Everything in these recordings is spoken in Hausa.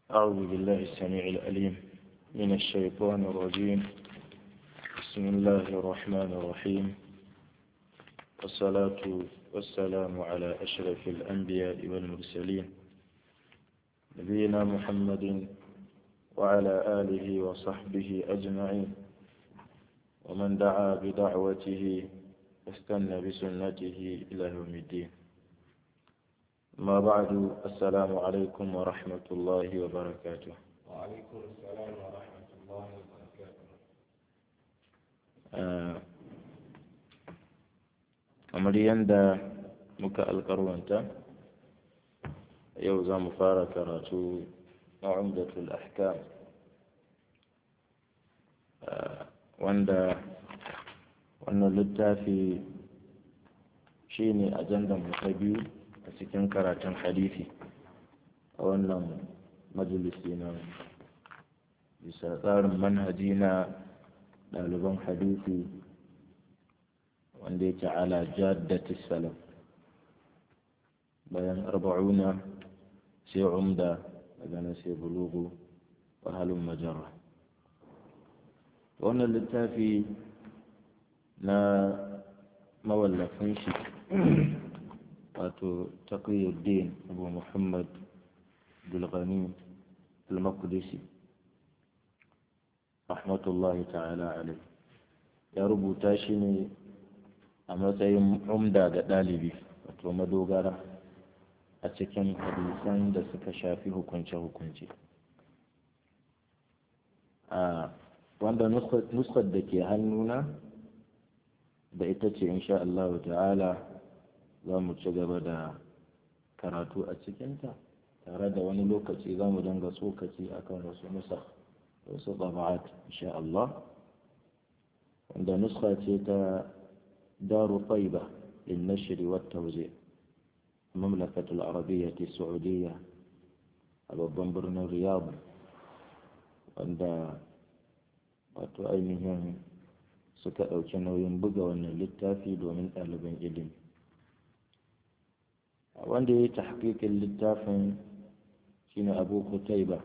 أعوذ بالله السميع العليم من الشيطان الرجيم. بسم الله الرحمن الرحيم، والصلاة والسلام على أشرف الأنبياء والمرسلين نبينا محمد وعلى آله وصحبه أجمعين، ومن دعا بدعوته واستنى بسنته إلى يوم الدين. ما بعد، السلام عليكم ورحمة الله وبركاته. وعليكم السلام ورحمة الله وبركاته. kamar yadda muka alƙarwanta, yau za mu fara karatu na umdatul ahkam, wanda wannan littafi shine ajandan mu ta biyu a cikin karatun hadisi a wannan majalisi na bisa tsarin manhaji na ɗaliban hadisi wanda yake ala jaddati salaf. bayan arba'una sai umda, daga nan sai bulugu wa halin majarra. wannan littafi na mawallafin shi wato taqiyuddin abu muhammad abdulghani al-maqdisi rahmatullahi ta'ala alaihi, ya rubuta shi ne a matsayin umda ga ɗalibi, wato madogara a cikin hadisan da suka shafi hukunce-hukunce. wanda nuskar da ke hannuna da ita ce insha Allah ta'ala za mu ci gaba da karatu a cikinta, tare da wani lokaci za mu dinga tsokaci akan wasu nusakh, wasu taba'at insha Allah, wanda nuska ce ta daru taiba lin nashri wat tawzi' mamlakatul arabiyyah saudiyya a babban birnin Riyadh, wanda wato ainihin suka ɗauki nauyin buga wannan littafi domin ɗaliban ilimi. wanda ya yi tahqiqin littafin shine Abu Qutayba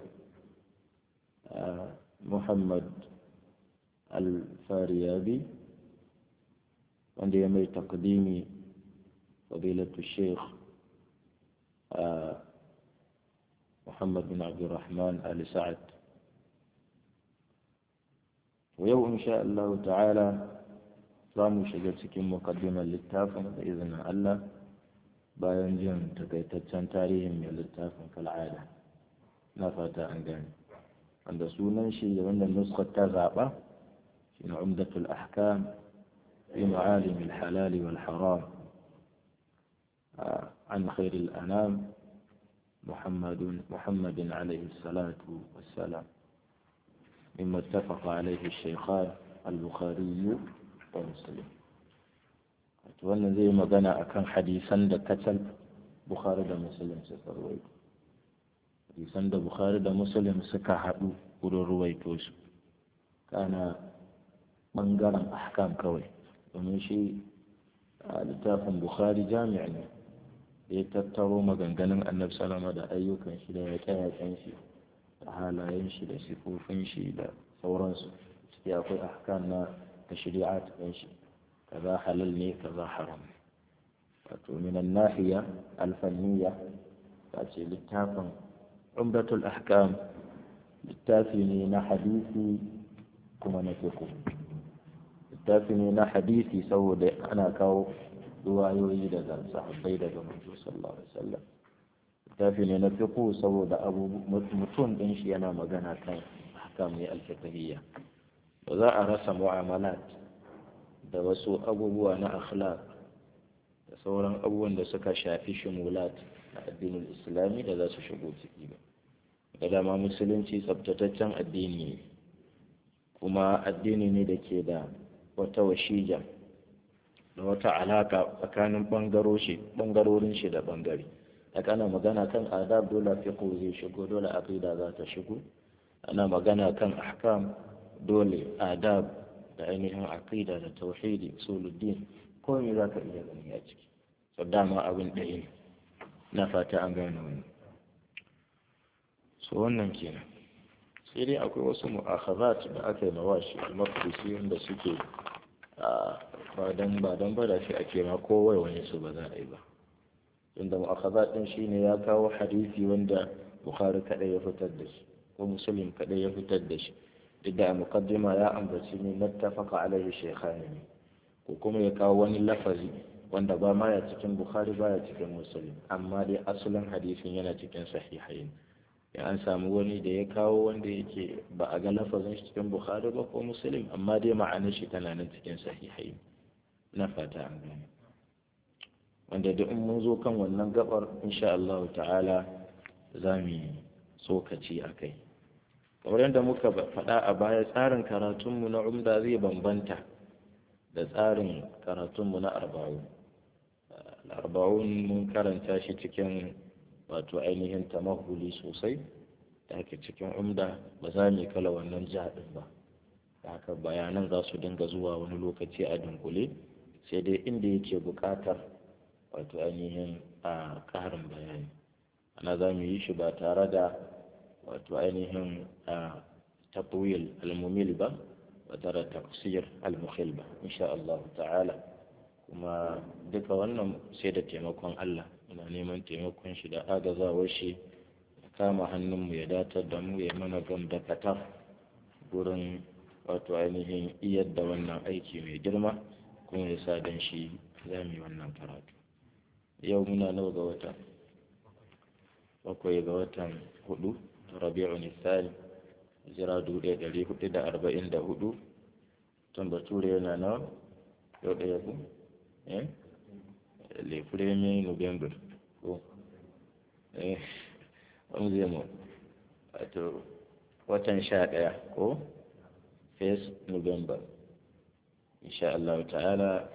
Muhammad al-Fariyabi, wanda ya mai taqdimi fadilatu Sheikh Muhammad bin Abdurrahman Ali Sa'ad. ويوم إن شاء الله تعالى zamu shiga cikin muqaddimar littafin da izinin Allah, bayan jin takaitaccen tarihin mai littafin kal'ada. na fata an gane, wanda sunan shi da wannan nuskar ta zaɓa shi na umdatul ahkam fi ma'alim al-halal wal haram an khair al-anam muhammadin alayhi salatu wassalam, mimma ittafaqa alayhi al-shaykhan al-bukhari wa muslim. wannan zai magana akan hadisan da kacal Bukhari da Muslim suka ruwaito, hadisan da Bukhari da Muslim suka haɗu wurin ruwaito su, kana ɓangaren ahkam kawai, domin shi littafin Bukhari jami'a ne da ya tattaro maganganun Annabi salama da ayyukan shi da yaƙe-yaƙen shi da halayen shi da sifofin shi da sauransu. ciki akwai ahkam na tashri'at ɗin shi, kaza halal ne kaza haram. wato minan nahiya alfanniya ta ce littafin umdatul ahkam littafi ne na hadisi kuma na fiqh. littafi ne na hadisi saboda ana kawo ruwayoyi daga sahabbai daga manzo sallallahu alaihi wasallam. littafi ne na fiqh saboda mutum din shi yana magana kan ahkam ne al-fiqhiyya. ba za a rasa mu'amalat da wasu abubuwa na akhlaq da sauran abubuwan da suka shafi shumulat na addinin islami da za su shigo ciki ba. da dama musulunci tsabtataccen addini ne, kuma addini ne da ke da wata washija da wata alaka tsakanin bangarorin shi da bangare. ana magana kan adab, dole fiqh zai shigo, dole aqida za ta shigo. ana magana kan ahkam, dole adab da ainihin aqida da tauhidi usuluddin, komai za ka iya gani a ciki. so dama abin ɗaya ne, na fata an gane wani. so wannan kenan. Sai dai akwai wasu mu'akhazat da aka yi mawa shi al-Maqdisi wanda suke ba dan ba da shi ake ma kowai wani su ba za a yi ba. Inda mu'akhazat din shine ya kawo hadisi wanda Bukhari kadai ya fitar da shi ko Muslim kadai ya fitar da shi, duk da muqaddima ya ambaci ne mattafaqa alaihi shaykhani, ko kuma ya kawo wani lafazi wanda ba ma ya cikin Bukhari ba ya cikin Muslim, amma dai asalin hadisin yana cikin sahihain. Ya an samu wani da ya kawo wanda yake ba a ga lafazin shi cikin Bukhari ba ko Muslim, amma dai ma'anar shi tana nan cikin sahihain. Na fata an gane. Wanda da in mun zo kan wannan gabar insha Allah ta'ala za mu yi tsokaci a kai. Kamar yadda muka faɗa a baya, tsarin karatunmu na umda zai bambanta da tsarin karatunmu na arba'un. Arba'un mun karanta shi cikin wato ainihin tamahuli sosai, da haka cikin umda ba za mu kala wannan jihadin ba, da haka bayanan za su dinga zuwa wani lokaci a dunkule, sai dai inda yake buƙatar wato ainihin a ƙarin bayani ana za mu yi shi ba tare da wato ainihin tatwil al-mumil ba tare da tafsir al-mukhil ba insha Allah ta'ala. Kuma duka wannan sai da taimakon Allah, muna neman taimakon shi da agazawar shi, ya kama hannunmu ya datar da mu, ya mana gam da katar gurin wato ainihin iyar da wannan aiki mai girma, kuma ya sa dan shi za mu yi wannan karatu. Yau muna nawa ga wata? 7 ga watan 4 Rabi'un Thani, hijira 1444, tun bature yana nawa? Yau ɗaya ku? Le premier November ko? An zai mu wato watan 11 ko? 1 November insha Allah ta'ala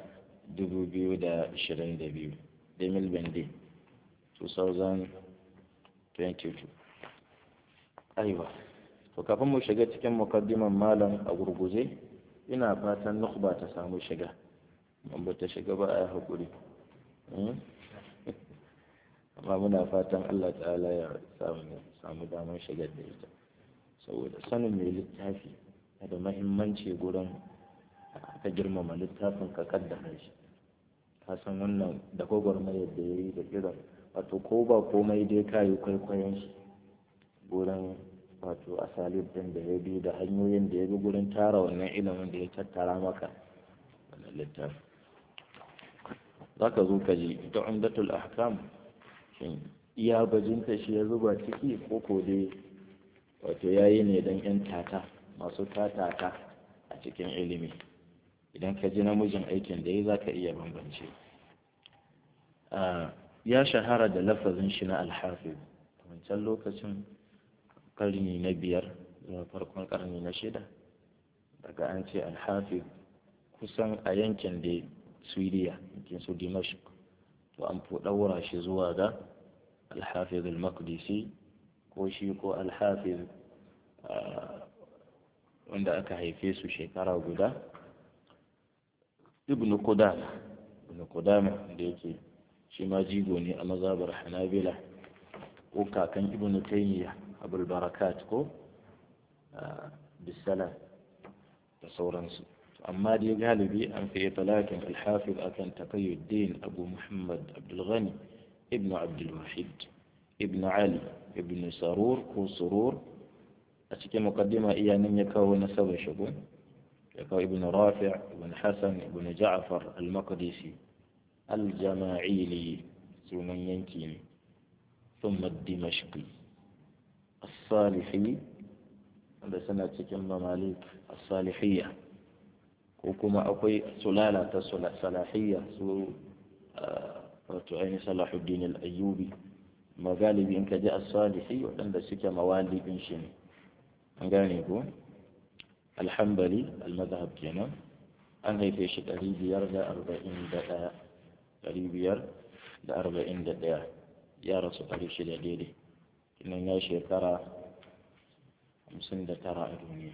2022 2022 aiwa. To kafin mu shiga cikin mukaddiman malam a gurguje, ina fatan nukhba ta samu shiga, in ba ta shiga ba a hakuri, amma muna fatan Allah ta'ala ya samu damar shigar da ita, saboda sanin mai littafi da mahimmanci gurin ka girmama littafin ka kaddara shi. Ka san wannan da gwagwarmayar da ya yi da irin wato ko ba komai dai kayi kwaikwayon shi gurin wato asalib din da ya bi da hanyoyin da ya bi gurin tara wannan ilimin da ya tattara maka wannan littafi. Za ka zo ka ji ita umdatul ahkam, shin iya bajinta shi ya zuba ciki ko ko dai wato yayi ne dan yan tata masu tatata a cikin ilimi. Idan ka ji namijin aikin da ya za ka iya bambance. Ya shahara da lafazin shi na alhafiz a wancan lokacin karni na 5 zuwa farkon karni na 6, daga an ce alhafiz kusan a yankin da Suriya, yankin su Dimashq, to an fi ɗaura shi zuwa ga alhafiz al-Maqdisi ko shi ko alhafiz wanda aka haife su shekara guda, ibn Qudama da yake shi ma jigo ne a mazhabar Hanabila, ko kakan ibn Taymiyyah Abul Barakat ko bisalam da sauransu. Amma dai galibi an fi talakin al-Hafiz akan Taqiyuddin Abu Muhammad Abdul Ghani ibn Abdul Wahid ibn Ali ibn Sarur ko Surur. A cikin muqaddima iyanan ya kawo nasabar shagun, ya kawo ibn Rafi' ibn Hasan ibn Ja'far al-Maqdisi al-Jama'ili sunan yanki ne, ثم الدمشقي الصالحي wanda suna cikin mamalik as-salihiyya, ko kuma akwai sulala ta salahiyya su wato ainihin Salahuddin al-Ayyubi. Magalibi in ka ji as-salihi waɗanda suke mawalibin shi ne, an gane ko? Al-Hanbali al-madhhab kenan, an haife shi 541 ya rasu 600 daidai, kinan ya shekara 59 a duniya.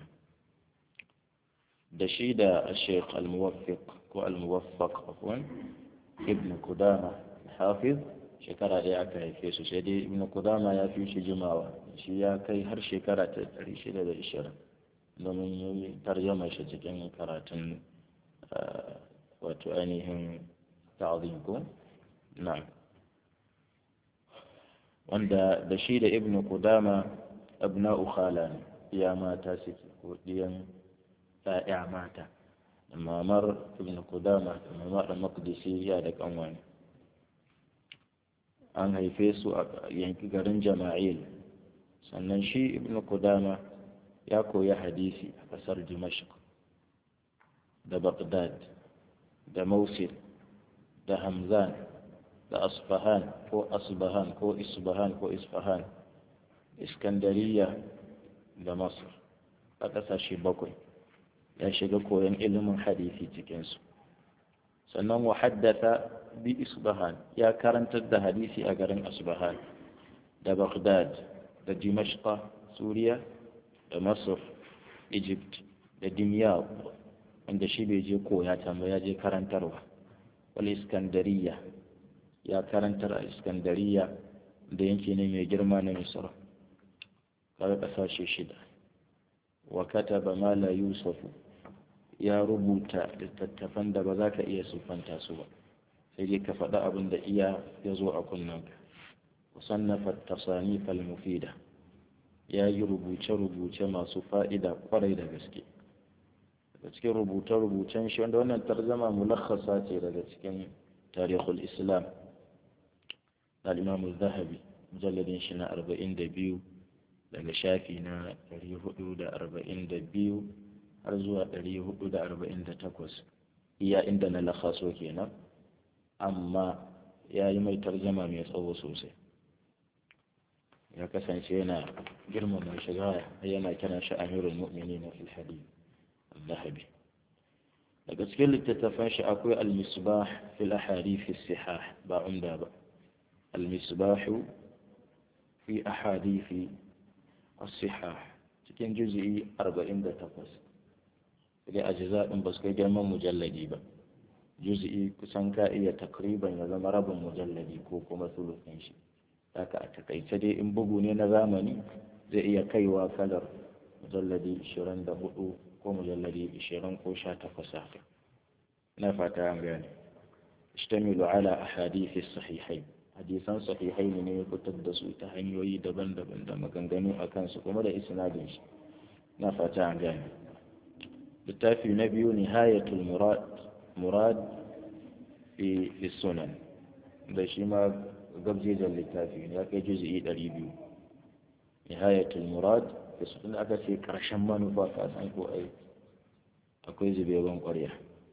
Da shi da Sheikh al-Muwaffiq ko al-Muwaffaq afwan ibn Qudama al-Hafiz shekara ɗaya aka haife su, sai dai ibn Qudama ya fi shi jimawa, shi ya kai har shekara ta 620 domin yi tarjama shi cikin karatun wato ainihin ta'zim ko na'am, wanda da shi da ibn Qudama abna'u khala ne, iya mata suke ko diyan ya'ya mata. mamar ibn Qudama da mamar Maqdisi ya da kanwani, an haife su a yanki garin Jama'il. Sannan shi ibn Qudama ya koyi hadisi a kasar Dimashq da Baghdad da Mosul da Hamzan da Asfahan ko Asbahan ko Isbahan ko Isfahan, Iskandariya da Masar, a ƙasashe 7 ya shiga koyon ilimin hadisi cikinsu. Sannan wa haddatha bi Isbahan, ya karantar da hadisi a garin Asbahan da Baghdad da Dimashq Suriya da Masar Egypt da Dimyat, wanda shi bai je koya ta ba, ya je karantarwa. wal Iskandariya, ya karantar a Iskandariya da yanki ne mai girma na Misra, kaga ƙasashe 6. wa kataba ma la yusafu, ya rubuta littattafan da ba za ka iya siffanta su ba, sai dai ka faɗa abin da iya ya zo a kunnanka. musannafa tasanif al-mufida, ya yi rubuce-rubuce masu fa'ida kwarai da gaske. daga cikin rubuce-rubucen shi, wanda wannan tarzama mulakhasa ce daga cikin tarihul islam na al-imam az-zahabi, mujalladin shi na 42 daga shafi na 442 har zuwa 448, iya inda na lakhaso kenan, amma ya yi mai tarjama mai tsawo sosai. ya kasance yana girmama shiga, yana kiran shi amirul mu'minin fil hadith al-dhahabi. daga cikin littattafan shi akwai al-misbah fil ahadith as-sihah, ba umda ba, al-misbah fi ahadith as-sihah, cikin juz'i 48. sai ajza din ba su kai girman mujalladi ba, juz'i kusan ka iya takriban ya zama rabin mujalladi ko kuma sulusin shi. haka a takaice dai in bugu ne na zamani zai iya kaiwa kalar mujalladi 24 ko mujalladi 20 ko 18 haka. na fata an gane. ishtamilu ala ahadith as-sahihayn, hadisan sahihai ne ya fitar da su ta hanyoyi daban-daban da maganganu a kansu kuma da isnadin shi. na fata an gane. littafi na biyu nihayatul murad fi sunan, da shi ma gabjejen littafi ne, ya kai juz'i 200. nihayatul murad fi sunan, aka ce karshen manufa, ka san ko ai akwai zubeban ƙwarya.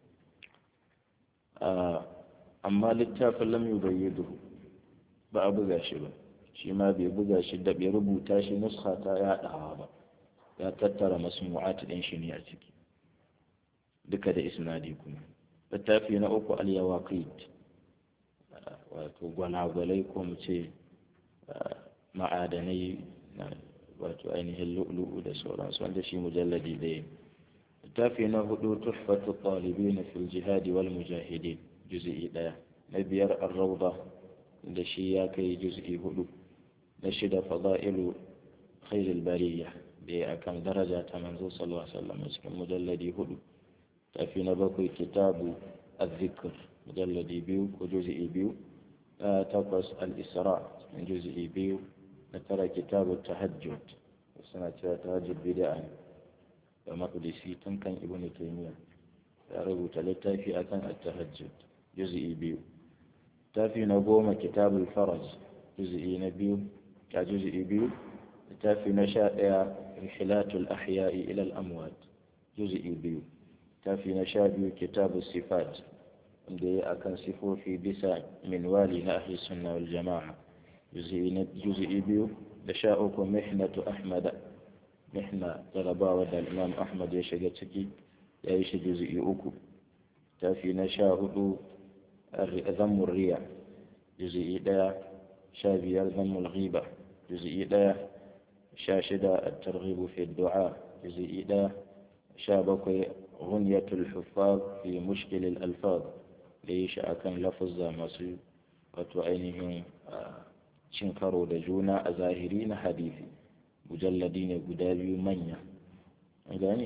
amma littafin lam yubayyiduhu, ba a buga shi ba, shi ma bai buga shi da bai rubuta shi nuskha ta yaɗawa ba, ya tattara masmu'at ɗin shi ne a ciki duka da isnadi kuma. littafi na uku al-yawaqit, wato gwalagwalai ko mu ce ma'adanai, wato ainihin lu'lu'u da sauransu, wanda shi mujalladi ɗaya. littafi na 4 tuhfatu talibin fil jihad wal mujahidin, juz'i 1. na 5 ar-rawda, da shi ya kai juz'i 4. na 6 fada'ilu khairil bariyah, da akan daraja ta manzo sallallahu alaihi wasallam, cikin mujalladi 4. littafi na 7 kitabu الذكر مجلد بيو وجزء بيو. 8 الإسراء من جزء بيو. 9 كتاب التهجد، وسنة تهجد بدعا ومقدسي تنكن ابن تيمية، يعرف تلتا في أكن التهجد جزء بيو. تافي نقوم كتاب الفرج جزء نبيو كجزء بيو. تافي نشاء رحلات الأحياء إلى الأموات جزء بيو. تافي نشاء كتاب الصفات da akan sifofi bisa minwali na ahli sunna wal jama'a, juz'i 2. da 13 mihnatu ahmad, mihna jarabawa da imam ahmad ya shiga ciki, ya yi shi juz'i 3. tafi na 14 zammur riya juz'i 1. 15 zammul ghiba juz'i 1. 16 at-targhib fi ad-du'a juz'i 1. 17 غنية الحفاظ في مشكل الألفاظ، da yi shi a kan lafuzza masu wato ainihin cin karo da juna a zahiri na hadisi mujalladi ne guda biyu manya gane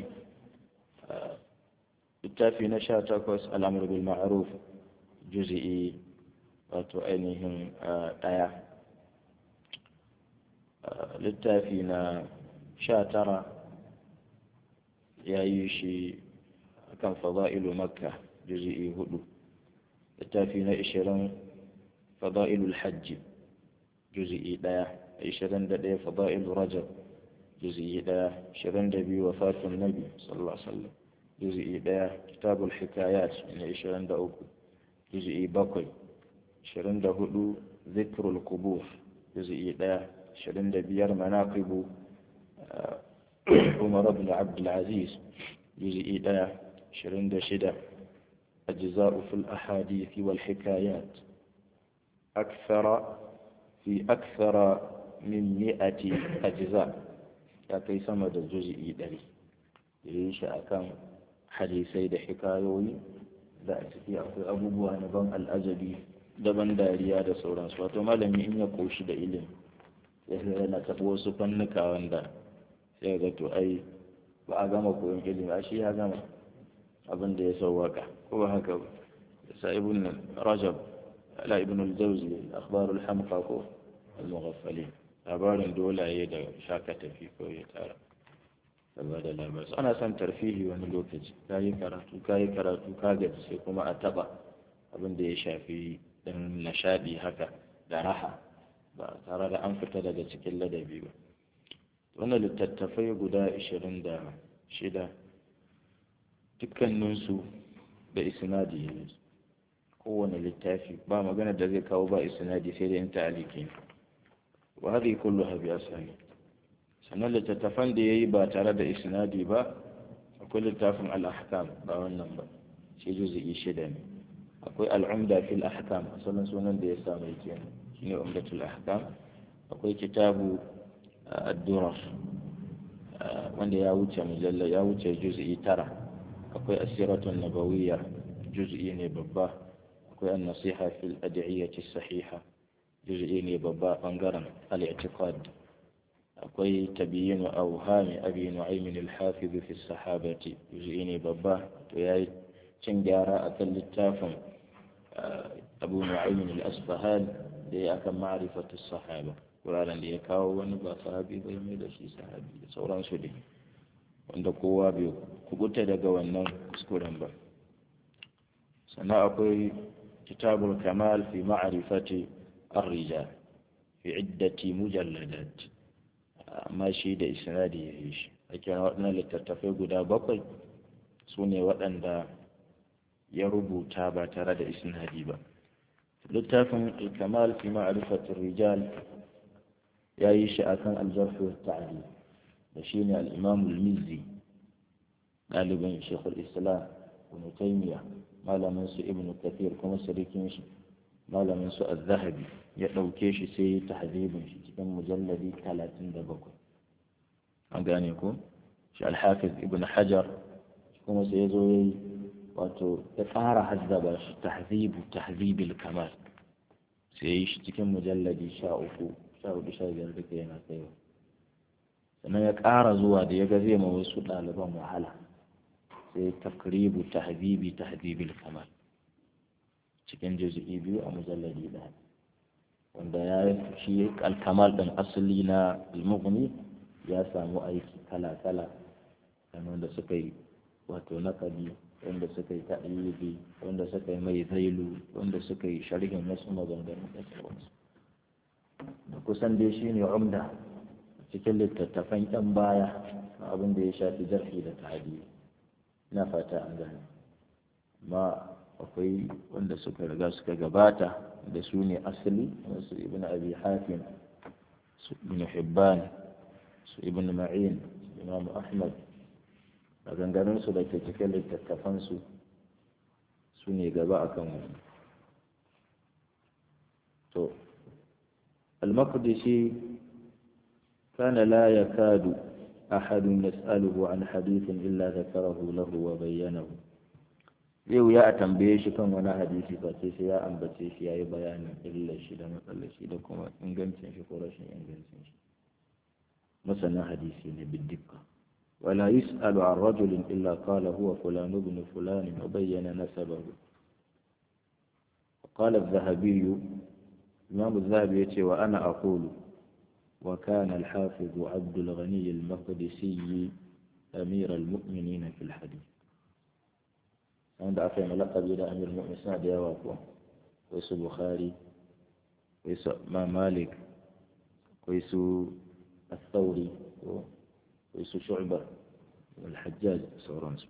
littafi na 18 al'amur bil ma'ruf juz'i wato ainihin ɗaya littafi na 19 ya yi shi akan fada'ilu makka juz'i 4 littafi na 20 fada'ilul hajji juz'i 1 21 fada'ilu rajab juz'i 1 22 wafatun nabi sallallahu alaihi wasallam juz'i 1 kitabul hikayat na 23 juz'i 7 24 zikrul qubur juz'i 1 25 manaqibu عمر بن عبد العزيز جزء 1 26 أجزاء في الأحاديث والحكايات أكثر من 100 أجزاء كي سمد الجزء 100 يعيش أكام حديثي ده حكايوي da a ciki akwai abubuwa na ban al'ajabi daban dariya da sauransu wato malami in ya koshi da ilimi ya yana taɓa wasu fannuka wanda sai ga to ai ba a gama koyon ilimi a shi ya gama abin da ya sauwaka ko ba haka ba sa ibn rajab ala ibn al-jawzi akhbar al-hamqa ko al-mughaffalin labarin dolaye da shaka tafi ko ya tara saboda labarin ana son tarfihi wani lokaci kayi karatu ka gaji sai kuma a taba abin da ya shafi dan nishadi haka da raha ba tare da an fita daga cikin ladabi ba wannan littattafai guda 26 dukkaninsu da isnadi ne kowane littafi ba magana da zai kawo ba isnadi sai da inta aliki wa hadhi kulluha bi asani sannan littattafan da yayi ba tare da isnadi ba akwai littafin al-ahkam ba wannan ba shi juz'i 6 ne akwai al-umda fil ahkam asalin sunan da ya samu kenan shine umdatul ahkam akwai kitabu الدرر wanda ya wuce mujallal ya wuce juz'i 9 akwai asiratun nabawiyya juz'i ne babba akwai an-nasiha fil ad'iyati as-sahiha juz'i ne babba bangaren al-i'tiqad akwai tabyin awhami abi nu'aym al-hafiz fi as-sahabati juz'i ne babba to yayi cin gyara akan littafin abu nu'aym al-asfahani da ya akan ma'rifatu as-sahaba wuraren da ya kawo wani ba sahabi bai mai da shi sahabi da sauransu dai wanda kowa bai kubuta daga wannan kuskuren ba sannan akwai kitabul kamal fi ma'rifati ar-rijal fi iddati mujalladat amma shi da isnadi ya yi shi ake waɗannan littattafai guda 7 su ne waɗanda ya rubuta ba tare da isnadi ba littafin al-kamal fi ma'rifati ar-rijal ya yi shi akan aljarfi wa ta'adi da shi ne al'imam al-mizzi ɗalibin shekul islam ibn taymiya malamin su ibn kathir kuma sirikin shi malamin su az-zahabi ya ɗauke shi sai ya tahdhibin shi cikin mujalladi 37 an gane ko shi al-hafiz ibn hajar kuma sai ya zo yayi wato ya ƙara hazzaba shi tahdhibil kamal sai ya yi shi cikin mujalladi 13 15 duka yana kaiwa sannan ya ƙara zuwa da ya ga zai ma wasu ɗaliban wahala sai takribu tahzibil kamal cikin juz'i 2 a mujalladi 1 wanda ya shi al-kamal din asali na al-mughni ya samu aiki kala-kala kamar da suka yi wato naqadi wanda suka yi ta'libi wanda suka yi mai zailu wanda suka yi sharhin wasu maganganu da sauransu da kusan dai shi ne umda cikin littattafan ƴan baya abin da ya shafi jarhi da ta'adi ina fata an gane amma akwai wanda suka riga suka gabata da su ne asali su ibn abi hatim su ibn hibban su ibn ma'in imam ahmad maganganun su da ke cikin littattafan su su ne gaba akan wani to المقدسي كان لا يكاد أحد يسأله عن حديث إلا ذكره له وبينه zai wuya a tambaye shi kan wani hadisi ba sai ya ambace shi ya yi bayanin illar shi da matsalar shi da kuma ingancin shi ko rashin ingancin shi masanin hadisi ne biddika wala yus'alu an rajulin illa qala huwa fulan ibn fulan wa bayyana nasabahu qala az-zahabi imam az-zahabi yace wa ana aqulu wa kana al-hafiz abd al-ghani al-maqdisi amir al-mu'minin fi al-hadith wanda aka yi malakabi da amir mu'min suna da yawa kuwa akwai su bukhari akwai su malik akwai su al-thawri akwai su shu'ba wal-hajjaj da sauransu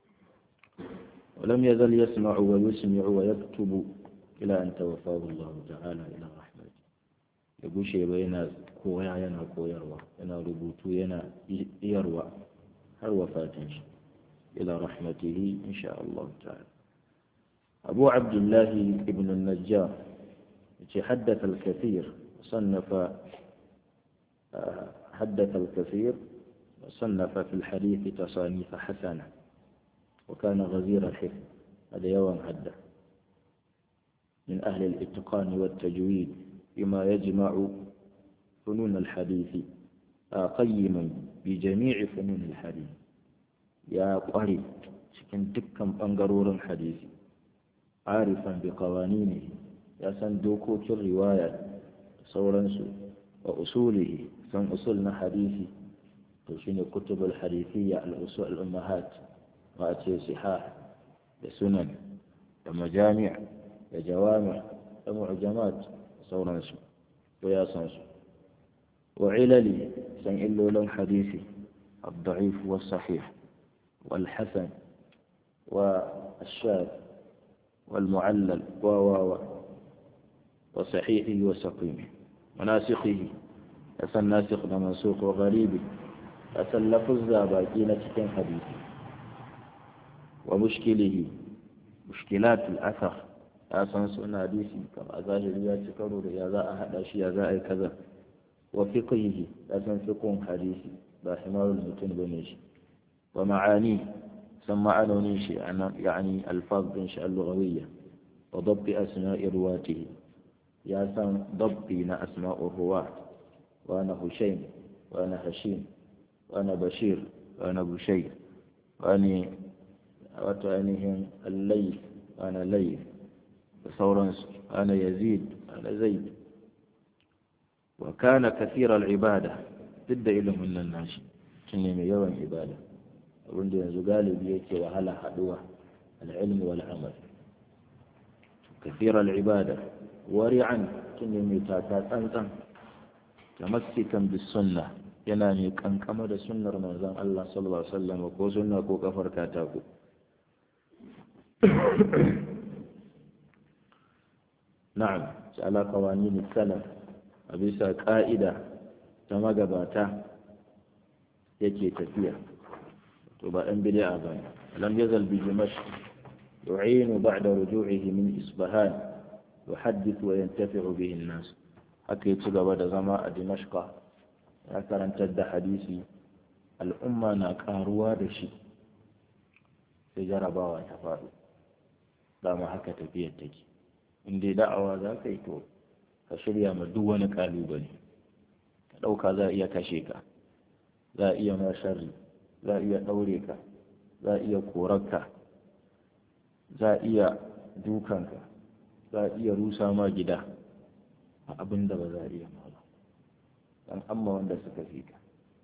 ولم يزل يسمع ويسمع ويكتب إلى أن توفاه الله تعالى إلى رحمته يقول شيء بين كويا ينا كويروا ينا ربوتو ينا يروى هل وفاتنش إلى رحمته إن شاء الله تعالى أبو عبد الله ابن النجار حدث الكثير حدث الكثير وصنف في الحديث تصانيف حسنة وكان غزير الحفظ هذا يوم حدث من أهل الاتقان والتجويد بما يجمع فنون الحديث قيما بجميع فنون الحديث يا قري cikin dukkan ɓangarorin hadisi arifan bi qawaninihi ya san dokokin riwaya da sauransu wa usulihi san usul na hadisi to shine kutubul hadithiyya al-usul al-ummahat wa ce sihah da sunan da majami' da jawami' da mu'jamat da sauransu to ya san su wa ilali san illolin hadisi الضعيف والصحيح والحسن والشاذ والمعلل وصحيحه وسقيمه وناسخه أسن ناسخ ومنسوخ وغريبه أسن لفظ باقين cikin hadisi ومشكله مشكلات الأثر أسن سنة حديثي كما ظاهريات كرور يا ذا أحد أشياء ذا كذا وفقهه أسن فقه حديثي باحمار المتن بنيش ومعانيه سمعنوني شيئا يعني الفاظ إنشاء اللغوية وضبط أسماء رواته يا سن ضبطنا أسماء الرواة وأنا هشيم وأنا هشيم وأنا بشير وأنا بشير وأنهم الليث وأنا ليث وثورنس أنا يزيد وأنا زيد وكان كثير العبادة ضد إلهم من الناس كنهم يوم عبادة abin da yanzu galibi yake wahala haduwa al-ilm wal amal kathira al-ibada wari'an kinne mai tata tsantsan tamassikan bis sunnah yana mai kankama da sunnar manzon Allah sallallahu alaihi wasallam ko sunna ko kafar katako na'am ala qawanin salaf abisa ka'ida ta magabata yake tafiya تبقى بدعة بان لم يزل بدمشق يعين بعد رجوعه من إصبهان يحدث وينتفع به الناس حكي تبقى زماء دمشق أكثر أن تد حديثي الأمة ناكاروا دشي تجربا وتفاعل لا ما حكى تبيه تجي إن دي دعوة ذاك يتو فشريا مدوانك ألوبني لو كذا إيا كشيكا لا إيا ما شري za a iya ɗaure ka za a iya korarka za a iya dukanka za a iya rusa ma gida a abin da ba za a iya ma ba dan amma wanda suka fi ka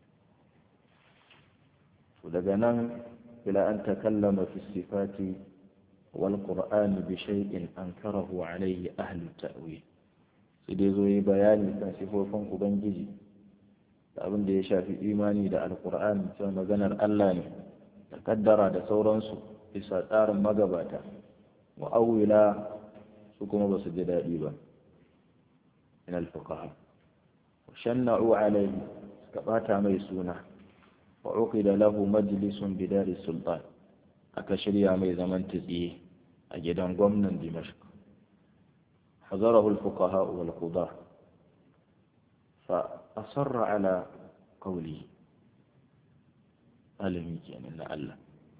to daga nan ila an takallama fi sifati wal qur'ani bi shay'in ankarahu alayhi ahlu ta'wil sai dai zo yi bayani kan sifofin ubangiji da abin da ya shafi imani da alkur'ani cewa maganar Allah ne da kaddara da sauransu bisa tsarin magabata mu'awwila su kuma ba su ji daɗi ba min alfuqaha shanna'u alayhi suka bata mai suna wa uqida lahu majlisun bidari sultan aka shirya mai zaman tsiye a gidan gwamnan Dimashq hazarahu alfuqaha wal qudah فأصر على قوله ألمي كان إن الله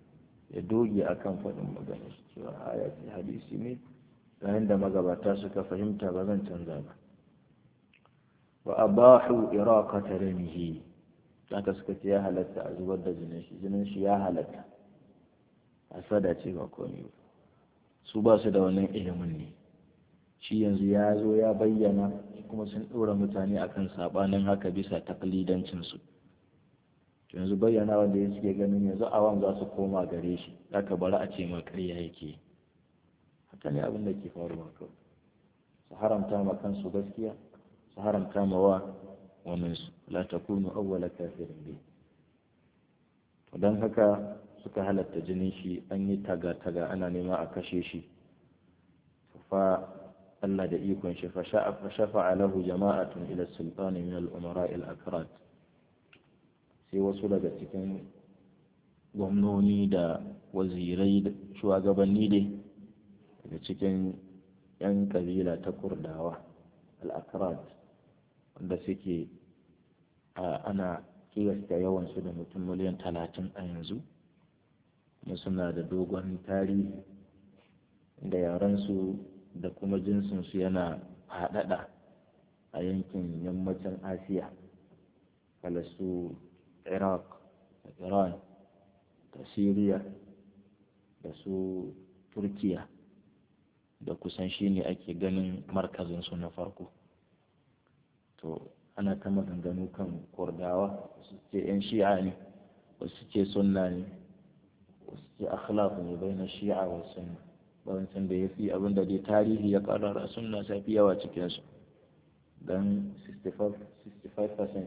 ya doge akan faɗin magana shi cewa aya ce hadisi ne yayin da magabata suka fahimta ba zan canza ba. wa abahu iraqata damihi, haka suka ce ya halatta a zubar da jinin shi ya halatta, hasada ce ba komai ba, su ba su da wannan ilimin ne, shi yanzu ya zo ya bayyana kuma sun ɗora mutane akan sabanin haka bisa taklidancinsu. yanzu bayyana wanda ya suke ganin yanzu awan za su koma gare shi, zaka bari a ce ma ƙarya yake. haka ne abin da ke faruwa kawai, su haramta ma kansu gaskiya, su haramta ma wa waninsu, la takunu awwala kafirin bi. don haka suka halatta jinin shi, an yi taga-taga ana nema a kashe shi, fa Allah da ikon shi fa shafa'a lahu jama'atun ila sultani min al-umara al-akrat, sai wasu daga cikin gwamnoni da wazirai da shugabanni dai daga cikin 'yan kabila ta kurdawa al-akrat, wanda suke ana kiyasta yawansu da mutum miliyan 30 a yanzu, kuma suna da dogon tarihi da yarensu da kuma jinsinsu yana faɗaɗa a yankin yammacin asiya, su iraq da iran da syria da su turkiya, da kusan shi ne ake ganin markazinsu na farko. to ana ta maganganu kan kurdawa, wasu ce 'yan shi'a ne, wasu ce sunna ne, wasu ce akhlaq ne bai na shi'a wa sunna, bawancin da ya fi abinda dai tarihi ya karara sunna ta fi yawa cikinsu, don 65%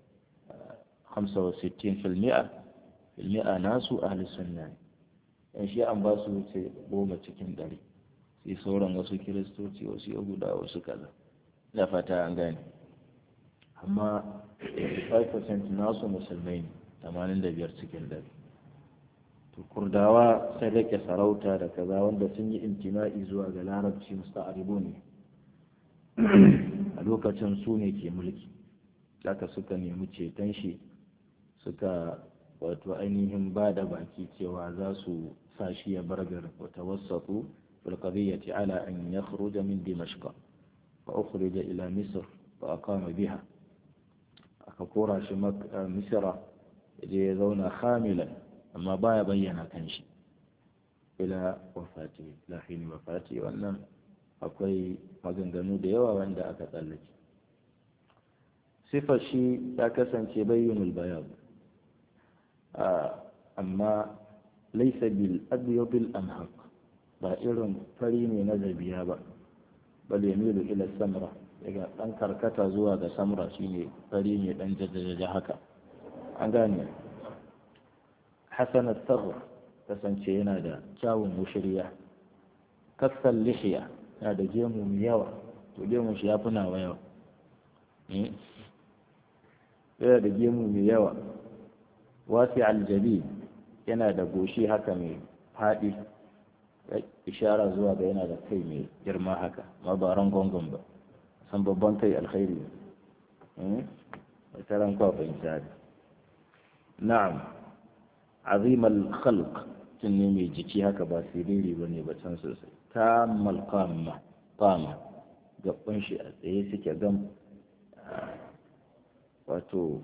65% nasu ahli sunna ne, 'yan shi'an ba su wuce 10 cikin 100, sai sauran wasu kiristoci, wasu yahuda, wasu kaza, da fata an gane. amma 5% nasu musulmai ne, 85 cikin 100. to kurdawa sai rike sarauta da kaza wanda sun yi intima'i zuwa ga larabci musta'aribu ne a lokacin su ne ke mulki, haka suka nemi ceton shi, suka wato ainihin ba da baki cewa za su sa shi ya bar garin, wata wasatu fil qadiyyati ala an yakhruja min dimashq fa ukhrija ila misr fa aqama biha, aka kora shi misra je ya zauna khamilan, amma baya bayyana kanshi ila wafati, lahini wafati. wannan akwai maganganu da yawa wanda aka tsallake. sifar shi ta kasance bayyinul bayan, amma laisa bil abyabil amhaq, ba irin fari ne na zabiya ba, bal yamilu ila samra, daga dan karkata zuwa ga samra, shine fari ne dan jajaja haka, an gane. hasan al-thagr, kasance yana da kyawun mushriya, kasal lihiya, yana da gemu mai yawa, to gemun shi ya fi nawa yawa, yana da gemu mai yawa. wasi al-jabin, yana da goshi haka mai faɗi, ishara zuwa ga yana da kai mai girma haka, ma ba ran gongon ba, san babban kai alkhairi ne, wata ran kwafin shari. na'am, azim al-khalq, tun ne mai jiki haka, ba siriri ba ne ba can sosai. tamal qama, gaban shi a tsaye suke gam, wato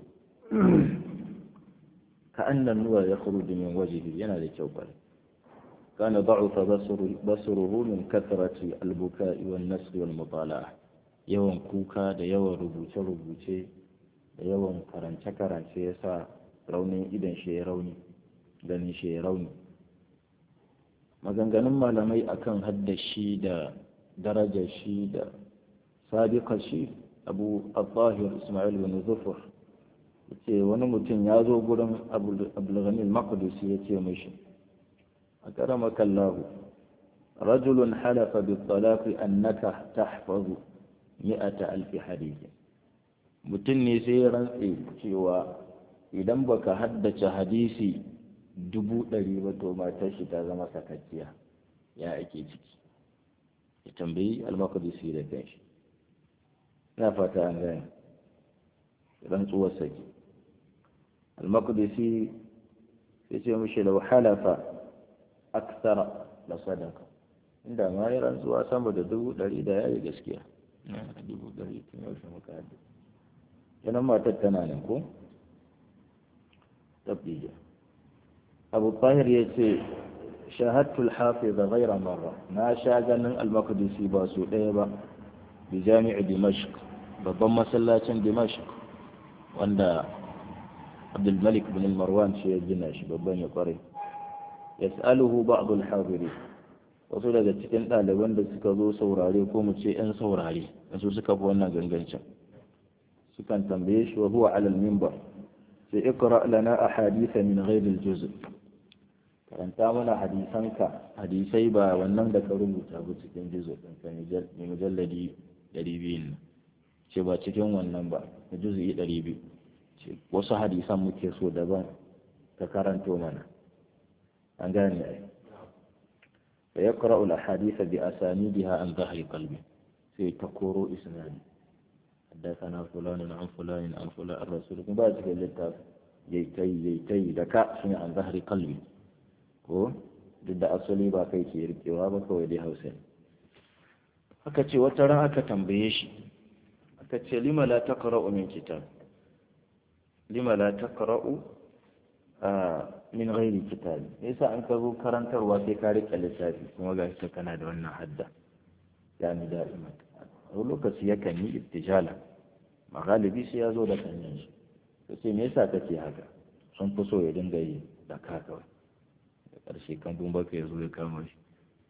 كأن النور يخرج من وجهه، yana da kyau bare. كان ضعف بصره من كثرة البكاء والنسل والمطالعة، yawan kuka da yawan rubuce-rubuce da yawan karance-karance ya sa raunin idan shi ya rauni, ganin shi ya rauni. maganganun malamai akan haddashi da darajar shi da sabiqar shi, Abu al-Tahir Ismail bin Zufur yace wani mutum ya zo gurin Abdul Ghani al-Maqdisi yace mishi, akramaka Allah, rajulun halafa bit-talaq annaka tahfazu 100,000 hadith. mutum ne sai ya rantse cewa idan baka haddace hadisi 100,000 ba to matar shi ta zama sakacciya, ya ake ciki? ya tambayi al-Maqdisi da kanshi, na fata an gane rantsuwar saki. al-Maqdisi ya ce mishi, lau halafa aksara la sadaka inda ma yi rantsuwa sama da 100 da yayi gaskiya 100 tun yaushe muka haɗu kenan matar tana nan ko tabbija abu tahir ya ce shahadtu al-hafiz ghayra marra na sha ganin al-maqdisi ba su ɗaya ba bi jami'i dimashq babban masallacin dimashq wanda abdul malik bin marwan shi ya gina shi babban ya kware yas'aluhu ba'd al-hadirin wasu daga cikin ɗaliban da suka zo saurare ko mu ce 'yan saurare su suka fi wannan gangancin sukan tambaye shi wa huwa alal minbar sai ikra lana ahaditha min ghairi al-juz' karanta mana hadisai ba wannan da ka rubuta ba cikin juz' din ka mujalladi 200 ce ba cikin wannan ba juz'i 200 ce wasu hadisan muke so daban ka karanto mana an gane ai fa yaqra'u al-ahadith bi asanidiha an dhahri qalbi sai ta koro isnadi حدثنا فلان عن فلان عن فلان الرسول بعد ذلك يتي دكا شنو عن ظهر قلبي ko duk da asali ba kai ke rikewa ba kawai dai hausa aka ce wata ran aka tambaye shi aka ce lima la taqra'u min kitab lima la taqra'u min ghairi kitab yasa an ka zo karantarwa sai ka rike littafi kuma ga shi kana da wannan hadda yani da'iman a lokaci yakan yi ittijala ma galibi sai ya zo da kanyan shi sai me yasa kake haka sun fi so ya dinga yi da ka kawai da ƙarshe kan baka ya zo ya kama shi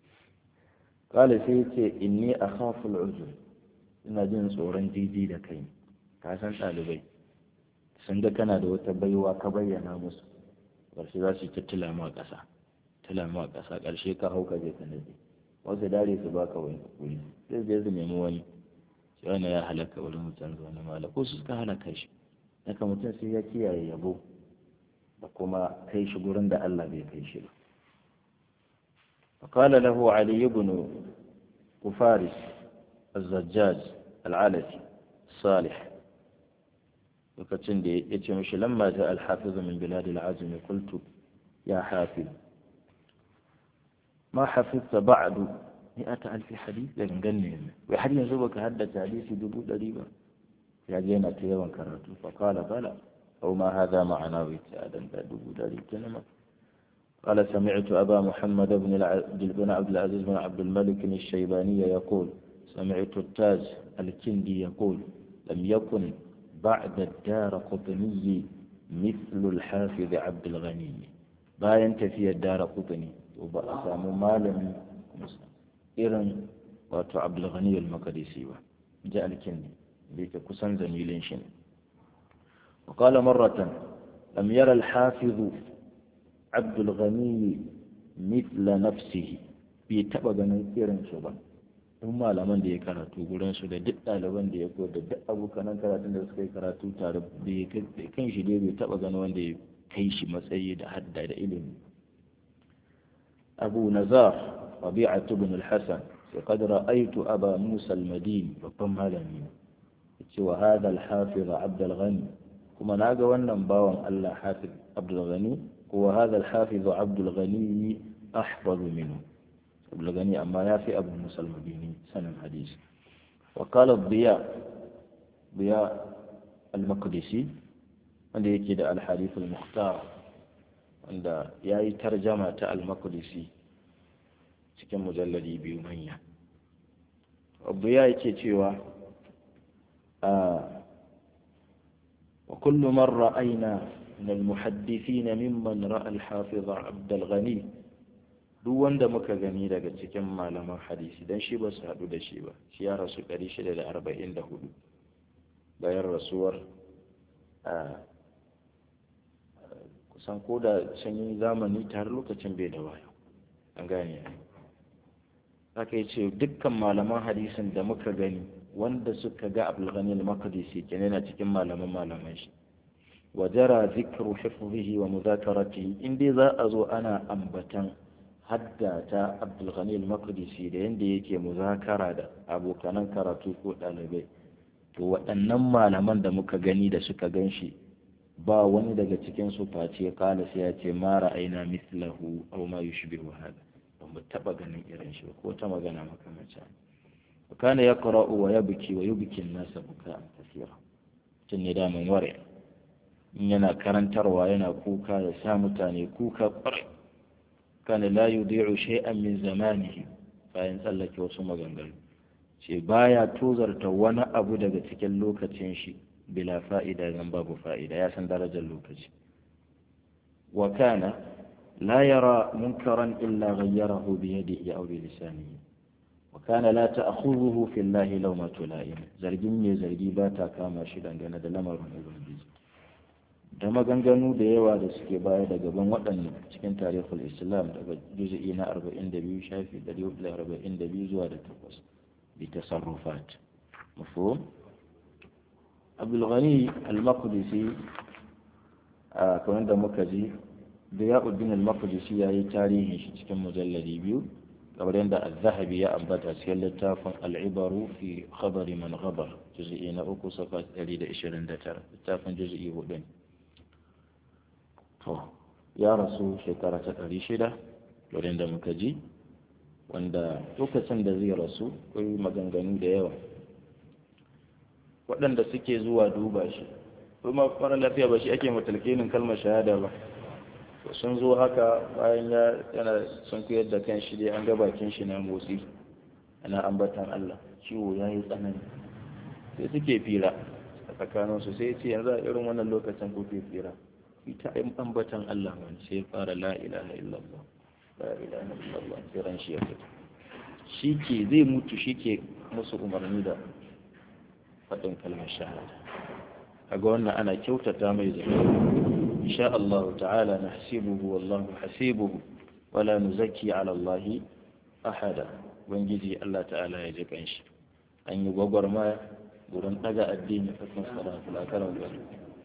kala sai ce inni akhafu al'uzur ina jin tsoron jiji da kai ka san ɗalibai sun ga kana da wata baiwa ka bayyana musu ƙarshe za su yi tila ma ƙasa ƙarshe ka hau ka je ka nade wasu dare su baka wani wuri sai zai su nemi wani shi wani ya halaka wurin mutum zuwa na mala ko su suka halaka shi haka mutum sai ya kiyaye yabo da kuma kai shi gurin da Allah bai kai shi ba فقال له علي بن فارس الزجاج العلفي الصالح وكتن دي يتمشي لما جاء الحافظ من بلاد العزم قلت يا حافظ ما حفظت بعد 100,000 حديث لكن قلني وحديث زوبك هدت حديثي دبو دريبا يجينا تيوان كراتو فقال بلى أو ما هذا معناه ابتعادا دبو دريبا قال سمعت أبا محمد بن عبد العزيز بن عبد الملك الشيباني يقول سمعت التاج الكندي يقول لم يكن بعد الدار قطني مثل الحافظ عبد الغني باين في الدار قطني وبأسام مالم إيران واتو عبد الغني المقدسي جاء الكندي بيك كسن زميلين شن وقال مرة لم يرى الحافظ عبد الغني مثل نفسه بيتبقى نكيرن شبا ثم لمن دي karatu gurin su da duk ɗaliban da ya koyar da duk abokanan karatun da suka yi karatu tare da kan shi dai bai taɓa gani wanda ya kai shi matsayi da hadda da ilimi abu nazar rabi'atu bin al-hasan sai qad ra'aytu aba musa al-madini babban malami yace wa hadha al-hafiz abd al-ghani kuma naga wannan bawan Allah hafiz abd al-ghani وهذا الحافظ عبد الغني أحفظ منه عبد الغني أما يافي أبو موسى المديني سنة حديث وقال ضياء المقدسي عند يكيد الحديث المختار عند ياي ترجمة المقدسي cikin mujalladi biyu manya الضياء yake cewa وكل من رأينا من المحدثين ممن رأى الحافظ عبد الغني duk wanda muka gani daga cikin malaman hadisi dan shi ba su haɗu da shi ba shi ya rasu 644 bayan rasuwar kusan ko da sanyin zamani tare lokacin bai da wayo an gane haka yace dukkan malaman hadisin da muka gani wanda suka ga Abdul Ghani al-Maqdisi kenan na cikin malaman shi وجرى ذكر حفظه ومذاكرته إن دي ذا أزو أنا أنبتا حدى عبد الغني المقدسي da yanda yake muzakara da abokanan karatu ko ɗalibai to waɗannan malaman da muka gani da suka ganshi ba wani daga cikin su face kala sai ya ce ma ra'ayna mithlahu aw ma yushbihu hada, ba mu taba ganin irin shi ko ta magana makamacin. kana yaqra'u wa yabki wa yubki an-nas buka'an kaseera, tun ne da mun ware in yana karantarwa yana kuka ya sa mutane kuka kwarai. kana la yudi'u shay'an min zamanihi, bayan tsallake wasu maganganu ce baya tozarta wani abu daga cikin lokacin shi bila fa'ida zan babu fa'ida, ya san darajar lokaci. wa kana la yara munkaran illa ghayyarahu bi yadihi aw bi lisanihi, wa kana la ta'khudhuhu fi llahi lawmatu la'im, zargin ne zargi ba ta kama shi dangane da lamarin ubangiji. da maganganu da yawa da suke baya da gaban waɗannan cikin tarihul islam daga juz'i na 42 shafi 142 zuwa da 8 bi tasarrufat mafhum. Abdul Ghani al-Maqdisi kamar da muka ji Diyauddin al-Maqdisi yayi tarihin shi cikin mujalladi 2 kamar yadda az-Zahabi ya ambata cikin littafin al-Ibaru fi khabari man ghabar juz'i na 3 safa 129, littafin juz'i 4. to ya rasu shekara ta 600 wurin da muka ji, wanda lokacin da zai rasu akwai maganganu da yawa waɗanda suke zuwa duba shi, kuma fara lafiya ba shi ake matalkinin kalmar shahada ba, to sun zo haka bayan yana sun kuyar da kan shi dai an ga bakin shi na motsi ana ambatan Allah, ciwo ya yi tsanani, sai suke fira a tsakaninsu, sai ce yanzu a irin wannan lokacin kuke fira ita ambatan Allah wani, sai fara la ilaha illallah la ilaha illallah, sai ran shi ya fita, shi ke zai mutu, shi ke musu umarni da faɗin kalmar shahada. kaga wannan ana kyautata mai zai insha Allah ta'ala nahsibuhu wallahu hasibuhu wala nuzakki ala Allah ahada. Ubangiji Allah ta'ala ya ji kanshi, an yi gwagwarmaya wurin daga addini a kan salatu lakarar wani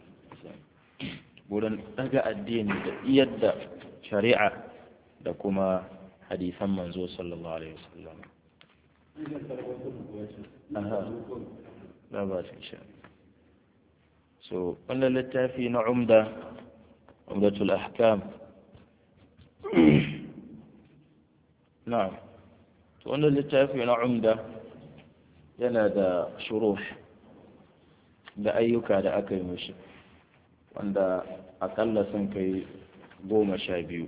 wurin daga addini da yadda shari'a da kuma hadisan manzo sallallahu alaihi wasallam. لا بأس إن شاء الله. wannan littafi na umdatul ahkam. na'am, to wannan littafi na umda yana da shuruh da ayyuka da aka yi mishi wanda akalla sun kai 12.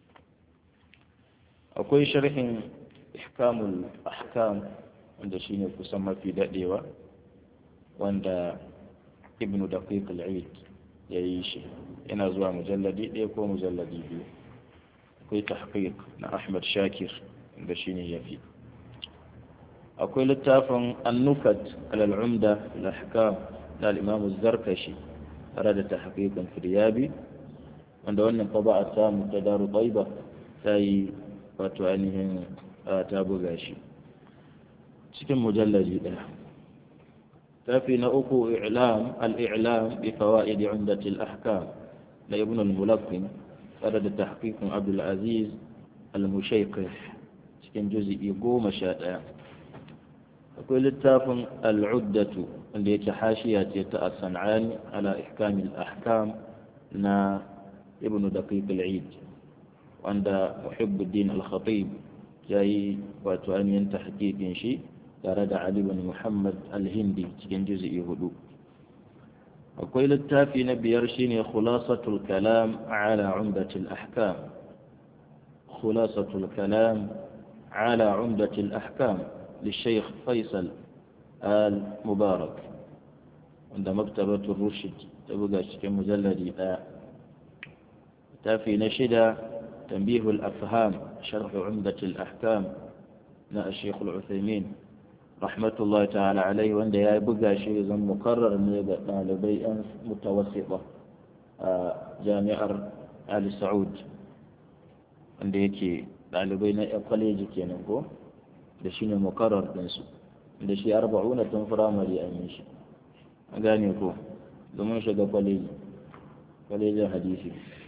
akwai sharhin ihkamul ahkam wanda shine kusan mafi dadewa, wanda ibnu daqiq al-eid ya yi shi, yana zuwa mujalladi 1 ko mujalladi 2. akwai tahqiq na Ahmad Shakir wanda shine yafi. akwai littafin an-nukat al-umda al-ahkam na al-imam az-zarkashi tare da tahqiqin firyabi, wanda wannan taba'a ta mutadaru taiba ta yi wato ainihin ta buga shi cikin mujalladi 1. تافي نأكو الإعلام بفوائد عمدة الأحكام لابن الملقن فرد تحقيق عبد العزيز المشيقح كان جزء يقوم شاء. أقول التافن العدة اللي تحاشية يتأصنعان على إحكام الأحكام نا ابن دقيق العيد، وعند محب الدين الخطيب جاي وتؤمن تحقيق شيء ترد علي بن محمد الهندي cikin juz'i 4. akwai littafi na 5 shine khulasatul kalam ala umdatil ahkam. khulasatul kalam ala umdatil ahkam للشيخ فيصل آل مبارك عند مكتبة الرشد تبقى cikin mujalladi 1. littafi na 6 تنبيه الأفهام شرح عمدة الأحكام na الشيخ العثيمين rahmatullahi ta'ala alai, wanda ya buga shi zan mukarrar ne ga ɗalibai 'yan mutawassita a jami'ar Ali Saud, wanda yake ɗalibai na kwaleji kenan ko, da shi ne mukarrar ɗinsu, da shi 40 tun firamare an yi shi, a gane ko, domin shiga kwalejin hadisi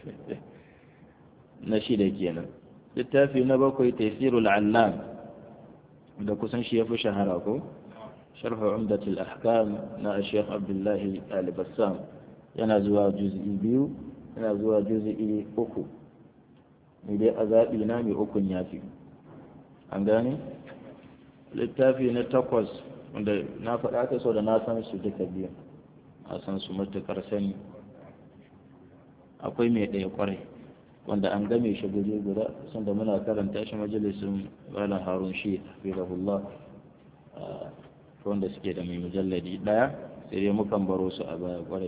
na 6 kenan. littafi na 7 Taysirul Allam da kusan shi ya fi shahara ko, sharh umdatul ahkam na Sheikh Abdullahi al-Bassam yana zuwa juz'i 2 yana zuwa juz'i 3 ni dai a zaɓi na mai 3 ya fi an gane littafi na 8 wanda na faɗa ta so da na san su duka biyu a san su matuƙar sani akwai mai ɗaya kwarai wanda an game shi guri guda sanda muna karanta shi majalisun malam harun shi hafizahullah wanda suke da mai mujalladi ɗaya sai dai mukan baro su a baya kwarai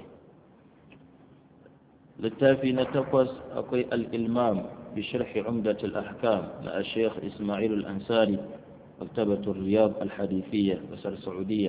littafi na 8 akwai al-ilmam bi sharhi umdat al-ahkam na al-sheikh ismail al-ansari مكتبة الرياض الحديثية بسر السعودية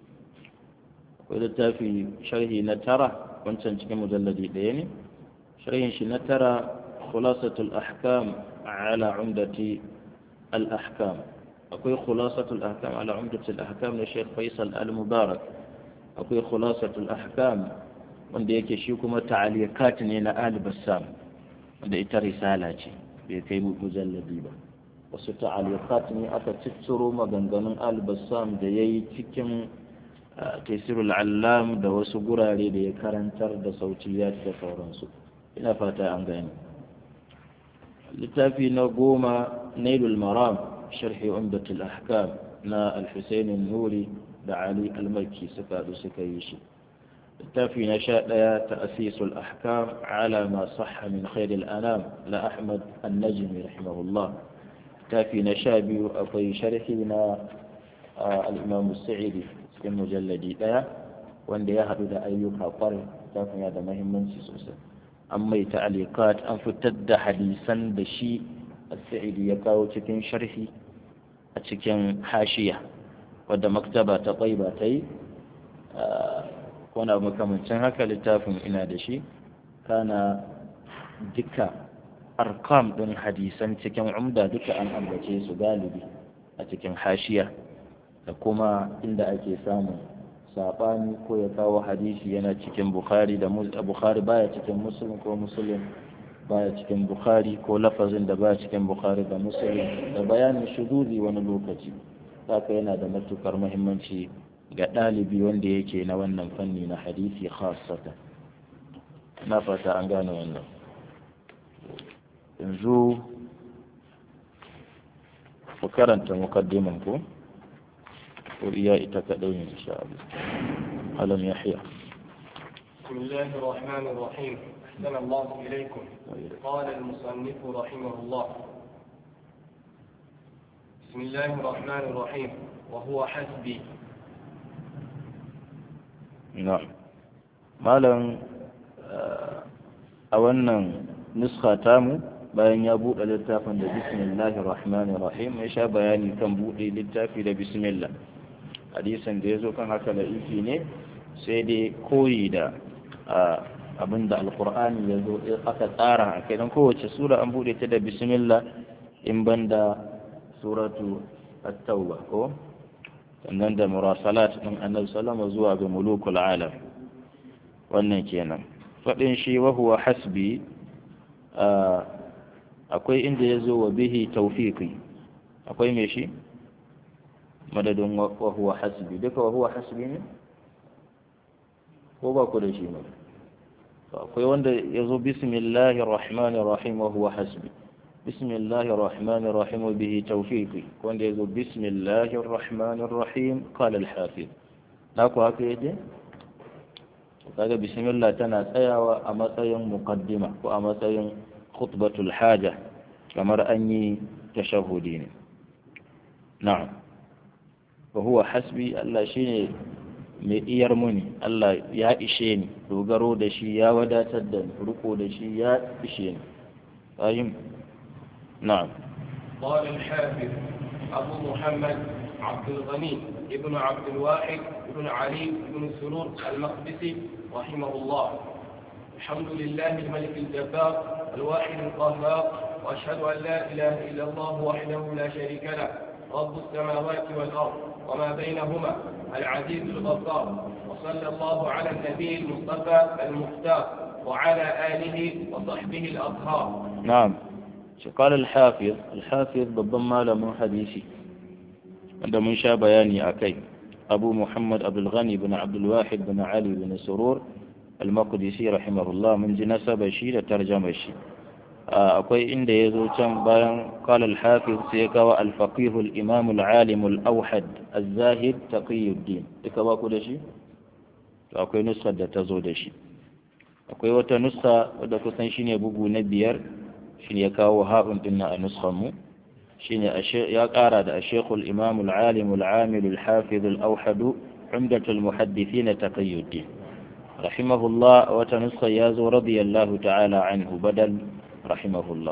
وللتافي شرحي نترى وانتن كم مجلدي ديني شرحي نترى خلاصة الأحكام على عمدة الأحكام أقول خلاصة الأحكام على عمدة الأحكام للشيخ فيصل المبارك أقول خلاصة الأحكام wanda yake shi kuma ta'alikat ne na Ali Bassam wanda ita risala ce bai kai mujalladi ba wasu ta'alikat ne aka cicciro maganganun Ali Bassam da yayi cikin Taysirul Allam da wasu gurare da ya karantar da sautiyat da sauransu ina fata an gani littafi na 10 Nailul Maram sharhi Umdatul Ahkam na Al-Husayn an-Nuri da Ali Al-Makki suka yi shi التافي نشاء تأسيس الأحكام على ما صح من خير الأنام لأحمد النجمي رحمه الله التافي نشاء بأطي شرحنا الإمام السعيدي في المجلد وأن يهد أيها قرن التافي هذا مهم من سيسوسا أما تعليقات أن فتد حديثا بشيء السعيدي يقاو تكين شرحي أتكين حاشية ودى مكتبة طيبتي wani abu makamancin haka littafin ina da shi kana duka arkam ɗin hadisan cikin umda duka an ambace su galibi a cikin hashiya da kuma inda ake samun saɓani ko ya kawo hadisi yana cikin bukhari da bukhari baya cikin muslim ko muslim baya cikin bukhari ko lafazin da baya cikin bukhari da muslim da bayanin shududi wani lokaci haka yana da matukar muhimmanci ga ɗalibi wanda yake na wannan fanni na hadisi khasata na fata an gane wannan yanzu ku karanta mukaddiman ku ko iya ita kaɗai ne insha Allah alam yahya بسم الله الرحمن الرحيم أحسن الله إليكم قال المصنف رحمه الله بسم الله الرحمن الرحيم وهو حسبي na'am malam a wannan nuska tamu bayan ya buɗe littafin da bismillahir rahmanir rahim ya sha bayani kan buɗe littafi da bismillah hadisin da yazo kan haka laifi ne sai dai koyi da abinda alqur'ani yazo aka tsara akai dan kowace sura an buɗe ta da bismillah in banda suratu at-tauba ko sannan da murasalat ɗin annabi sallama zuwa ga mulukul alam wannan kenan faɗin shi wa huwa hasbi akwai inda ya zo wa bihi tawfiqi akwai me shi madadin wa huwa hasbi duka wa huwa hasbi ne ko ba ku da shi ne akwai wanda ya zo bismillahir rahmanir rahim wa huwa hasbi بسم الله الرحمن الرحيم وبه توفيقي وان يقول بسم الله الرحمن الرحيم قال الحافظ ناكو هكا يجي وقال بسم الله تنا تسايا أمسايا مقدمة وأمسايا خطبة الحاجة كما أني تشهدين نعم وهو حسبي الله شيني mai iyar muni Allah ya ishe ni dogaro da shi ya wadatar da ni riko da shi ya ishe ni fahim نعم قال الحافظ أبو محمد عبد الغني ابن عبد الواحد ابن علي بن سرور المقدسي رحمه الله الحمد لله الملك الجبار الواحد القهار وأشهد أن لا إله إلا الله وحده لا شريك له رب السماوات والأرض وما بينهما العزيز الغفار وصلى الله على النبي المصطفى المختار وعلى آله وصحبه الأطهار نعم قال الحافظ بالضم لمن حديثي عند من شا بياني أكي أبو محمد عبد الغني بن عبد الواحد بن علي بن سرور al-maqdisi rahimahullah mun ji nasabar shi da tarjamar shi akwai inda ya zo can bayan qala al-hafiz sai ya kawo al-faqih al-imam al-alim al-awhad az-zahid taqiyuddin duka ba ku da shi to akwai nuskar da ta zo da shi akwai wata nuska wadda kusan shine bugu na 5 shine ya kawo ha'un din a nuskar mu shine ya kara da al-shaykh al-imam al-alim al-amil al-hafiz al-awhad umdat al-muhaddithin taqiyuddin rahimahullah wata nuska ya zo radiyallahu ta'ala anhu badal rahimahullah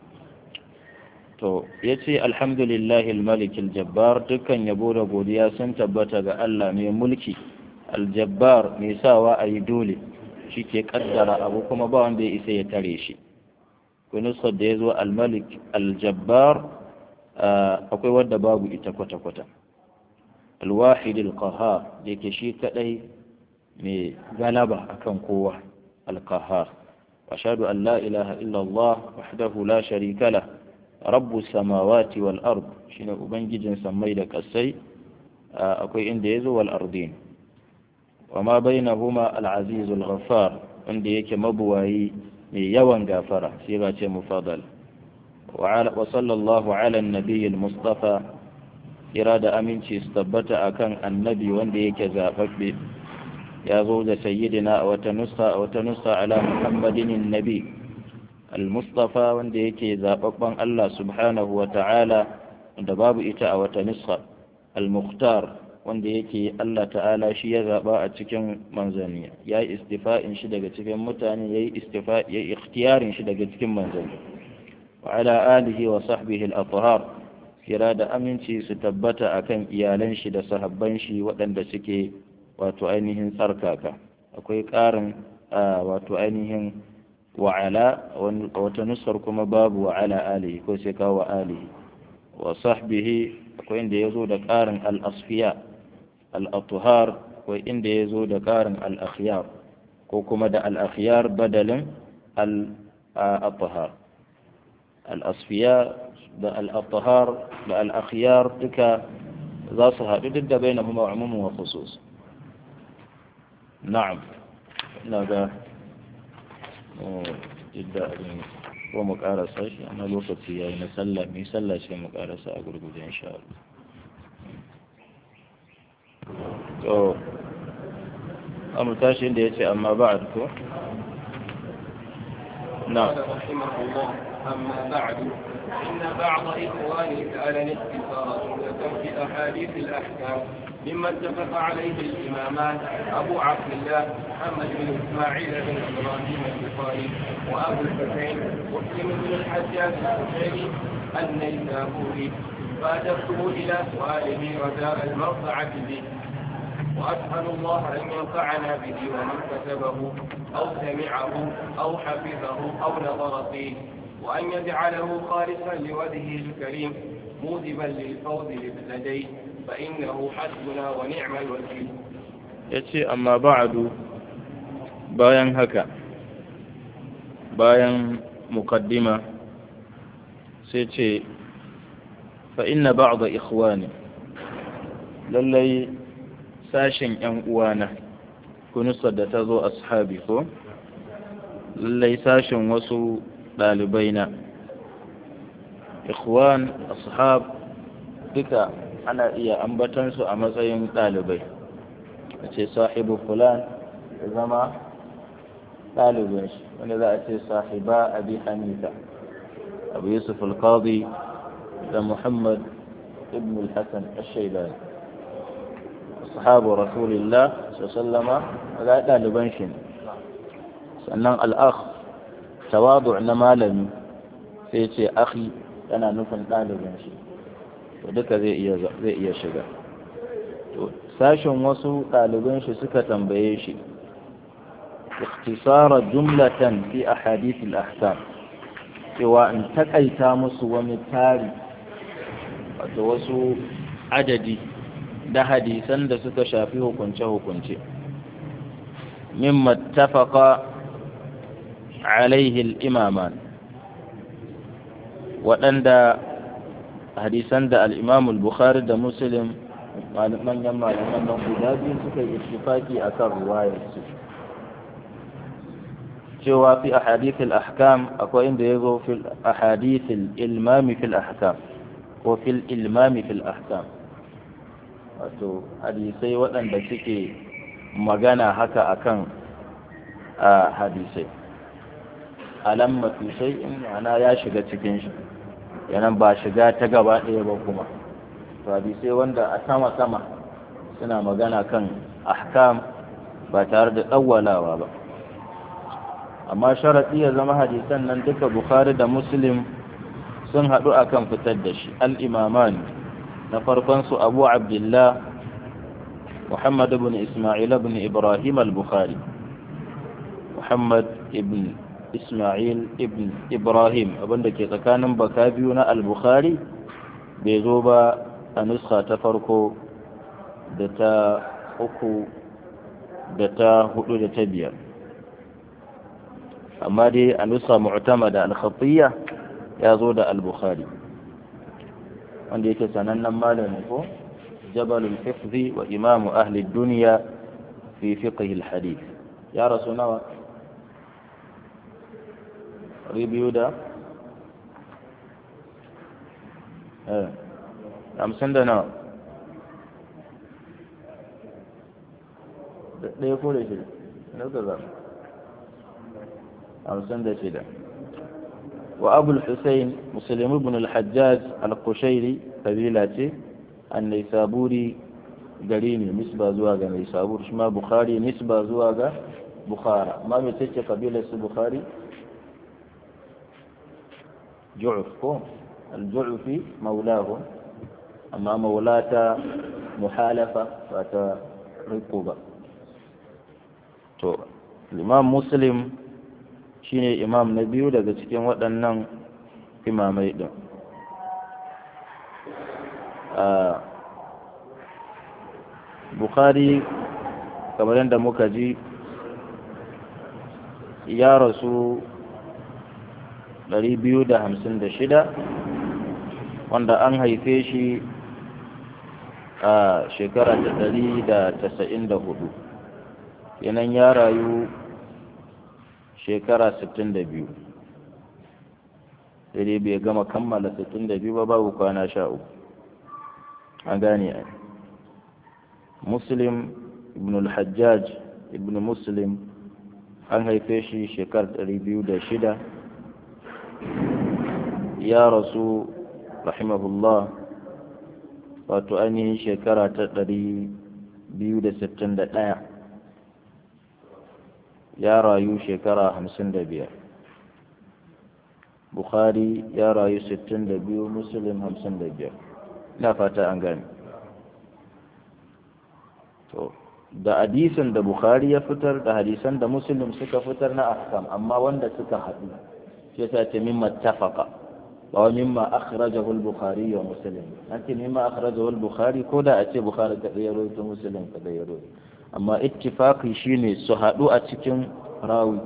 to yace alhamdulillahi al-malik al-jabbar dukkan yabo da godiya sun tabbata ga Allah mai mulki al-jabbar mai sawa ayi dole shike kaddara abu kuma ba wanda ya isa ya tare shi kunusar da yazo al-malik al-jabbar akwai wanda babu ita kwata-kwata al-wahid al-qahhar yake shi kadai mai galaba akan kowa al-qahhar وأشهد أن لا إله إلا الله وحده لا شريك له رب السماوات والأرض شنو أبنجي سميدك السي أكوي إنديز والأرضين وما بينهما العزيز الغفار عندي مبوي يوان غافرة صيغة مفضل وصلى الله على النبي المصطفى إرادة أمينتي استبت أكان النبي وندي كزافك يا زوج سيدنا وتنصى على محمد النبي المصطفى wanda yake zababban Allah subhanahu wa ta'ala wanda babu ita a wata nuska al-mukhtar wanda yake Allah ta'ala shi ya zaba a cikin manzanni ya yi istifa'in shi daga cikin mutane ya yi ikhtiyarin shi daga cikin manzanni wa ala alihi wa sahbihi al-athhar kira da aminci su tabbata akan iyalan shi da sahabban shi waɗanda suke wato ainihin tsarkaka akwai ƙarin wato ainihin wa'ala wata nusar kuma babu wa'ala alihi ko sai kawo alihi wa sahbihi akwai inda ya zo da ƙarin al-asfiya al-atuhar akwai inda ya zo da ƙarin al-akhyar ko kuma da al-akhyar badalin al-atuhar al-asfiya da al-atuhar da al-akhyar duka za su haɗu duk da bainahuma umumun wa khusus نعم هذا جدا ومقارسة أنا لوقتي يعني نسلى شيء مقارسة أقول إن شاء الله أمتاشين ديتي أما بعد نعم رحمه الله أما بعد إن بعض إخواني سألني اختصارا في أحاديث الأحكام مما اتفق عليه الإمامان أبو عبد الله محمد بن إسماعيل بن إبراهيم البخاري وأبو الحسين مسلم بن الحجاج الحسيني النيسابوري فأجبته إلى سؤاله رجاء المرفعة به وأسأل الله أن ينفعنا به ومن كتبه أو سمعه أو حفظه أو نظر فيه وأن يجعله خالصا لوجهه الكريم موجبا للفوز لديه فإنه حسبنا ونعم الوكيل. yace amma ba'du bayan haka bayan muqaddima sai ce fa inna ba'd ikhwani lallai sashin yan uwana kunusar da ta zo ashabi ko lallai sashin wasu ɗalibaina ikhwan ashab duka ana iya ambatansu a matsayin ɗalibai a ce sahibu fulan ya zama ɗalibin shi wanda za a ce sahiba abi hanifa abu yusuf al-qadi da muhammad ibn al-hasan al-shaybani sahabu rasulillah sallama ga ɗaliban shi sannan al-akh tawadu na malami sai ce akhi yana nufin ɗalibin shi to duka zai iya shiga to sashin wasu ɗaliban shi suka tambaye shi ikhtisara jumlatan fi ahadith al-ahkam cewa in takaita musu wani tari wato wasu adadi da hadisan da suka shafi hukunce-hukunce mimma ittafaqa alaihi al-imaman waɗanda hadisan da al-imam al-bukhari da muslim manyan malaman nan guda biyu suka yi ittifaki akan ruwayar su cewa fi ahadith al-ahkam akwai inda yazo fi ahadith al-ilmam fi al-ahkam ko fil ilmami fil ahkam, wato hadisai waɗanda suke magana haka akan hadisai alamma fi shay'in ma'ana ya shiga cikin shi yanan ba shiga ta gaba ɗaya ba kuma to hadisai wanda a sama suna magana kan ahkam ba tare da ɗawwalawa ba, amma sharaɗi ya zama hadisan nan duka Bukhari da Muslim sun haɗu akan fitar da shi. Al-imaman na farkon su Abu Abdullah Muhammad ibn Isma'il ibn Ibrahim al-Bukhari, Muhammad ibn Isma'il ibn Ibrahim, abinda ke tsakanin baka biyu na al-Bukhari bai zo ba a nuska ta farko da ta uku da ta hudu da ta biyar, amma dai a nuska mu'tamada al-khatiyya ya zo da al-Bukhari wanda yake sanannen malami ko jabalul hifzi wa imamu ahli dunya fi fiqh al-hadith. Ya rasu nawa ribiyu da 50 da nawa da ɗaya ko da shida na ka zama 56. وأبو الحسين مسلم بن الحجاج القشيري قبيلة النيسابوري قريني نسبة زواجة نيسابور شما بخاري نسبة زواجة بخارى ما متى قبيلة بخاري جعف الجعفي مولاه أما مولاة محالفة فترقبة الإمام مسلم shine imam na biyu daga cikin waɗannan imamai ɗin. Bukhari kamar yadda muka ji ya rasu 256 wanda an haife shi a shekara ta 194 kenan ya rayu shekara 62 sai dai bai gama kammala 62 ba, babu kwana 13 an gane ai. Muslim ibn al-Hajjaj ibn Muslim an haife shi shekar 206 ya rasu rahimahullah wato ainihin shekara ta 261 ya rayu shekara 55. Bukhari ya rayu 62, Muslim 55. Ina fata an gane. To da hadisin da Bukhari ya fitar da hadisan da Muslim suka fitar na ahkam, amma wanda suka haɗu shi yasa ce mimma tafaqa ba wa mimma akhrajahu al-Bukhari wa Muslim. Ake mimma akhrajahu al-Bukhari ko da a ce Bukhari ka ya rawaito Muslim ka ya rawaito, amma ittifaqi shine su haɗu a cikin rawi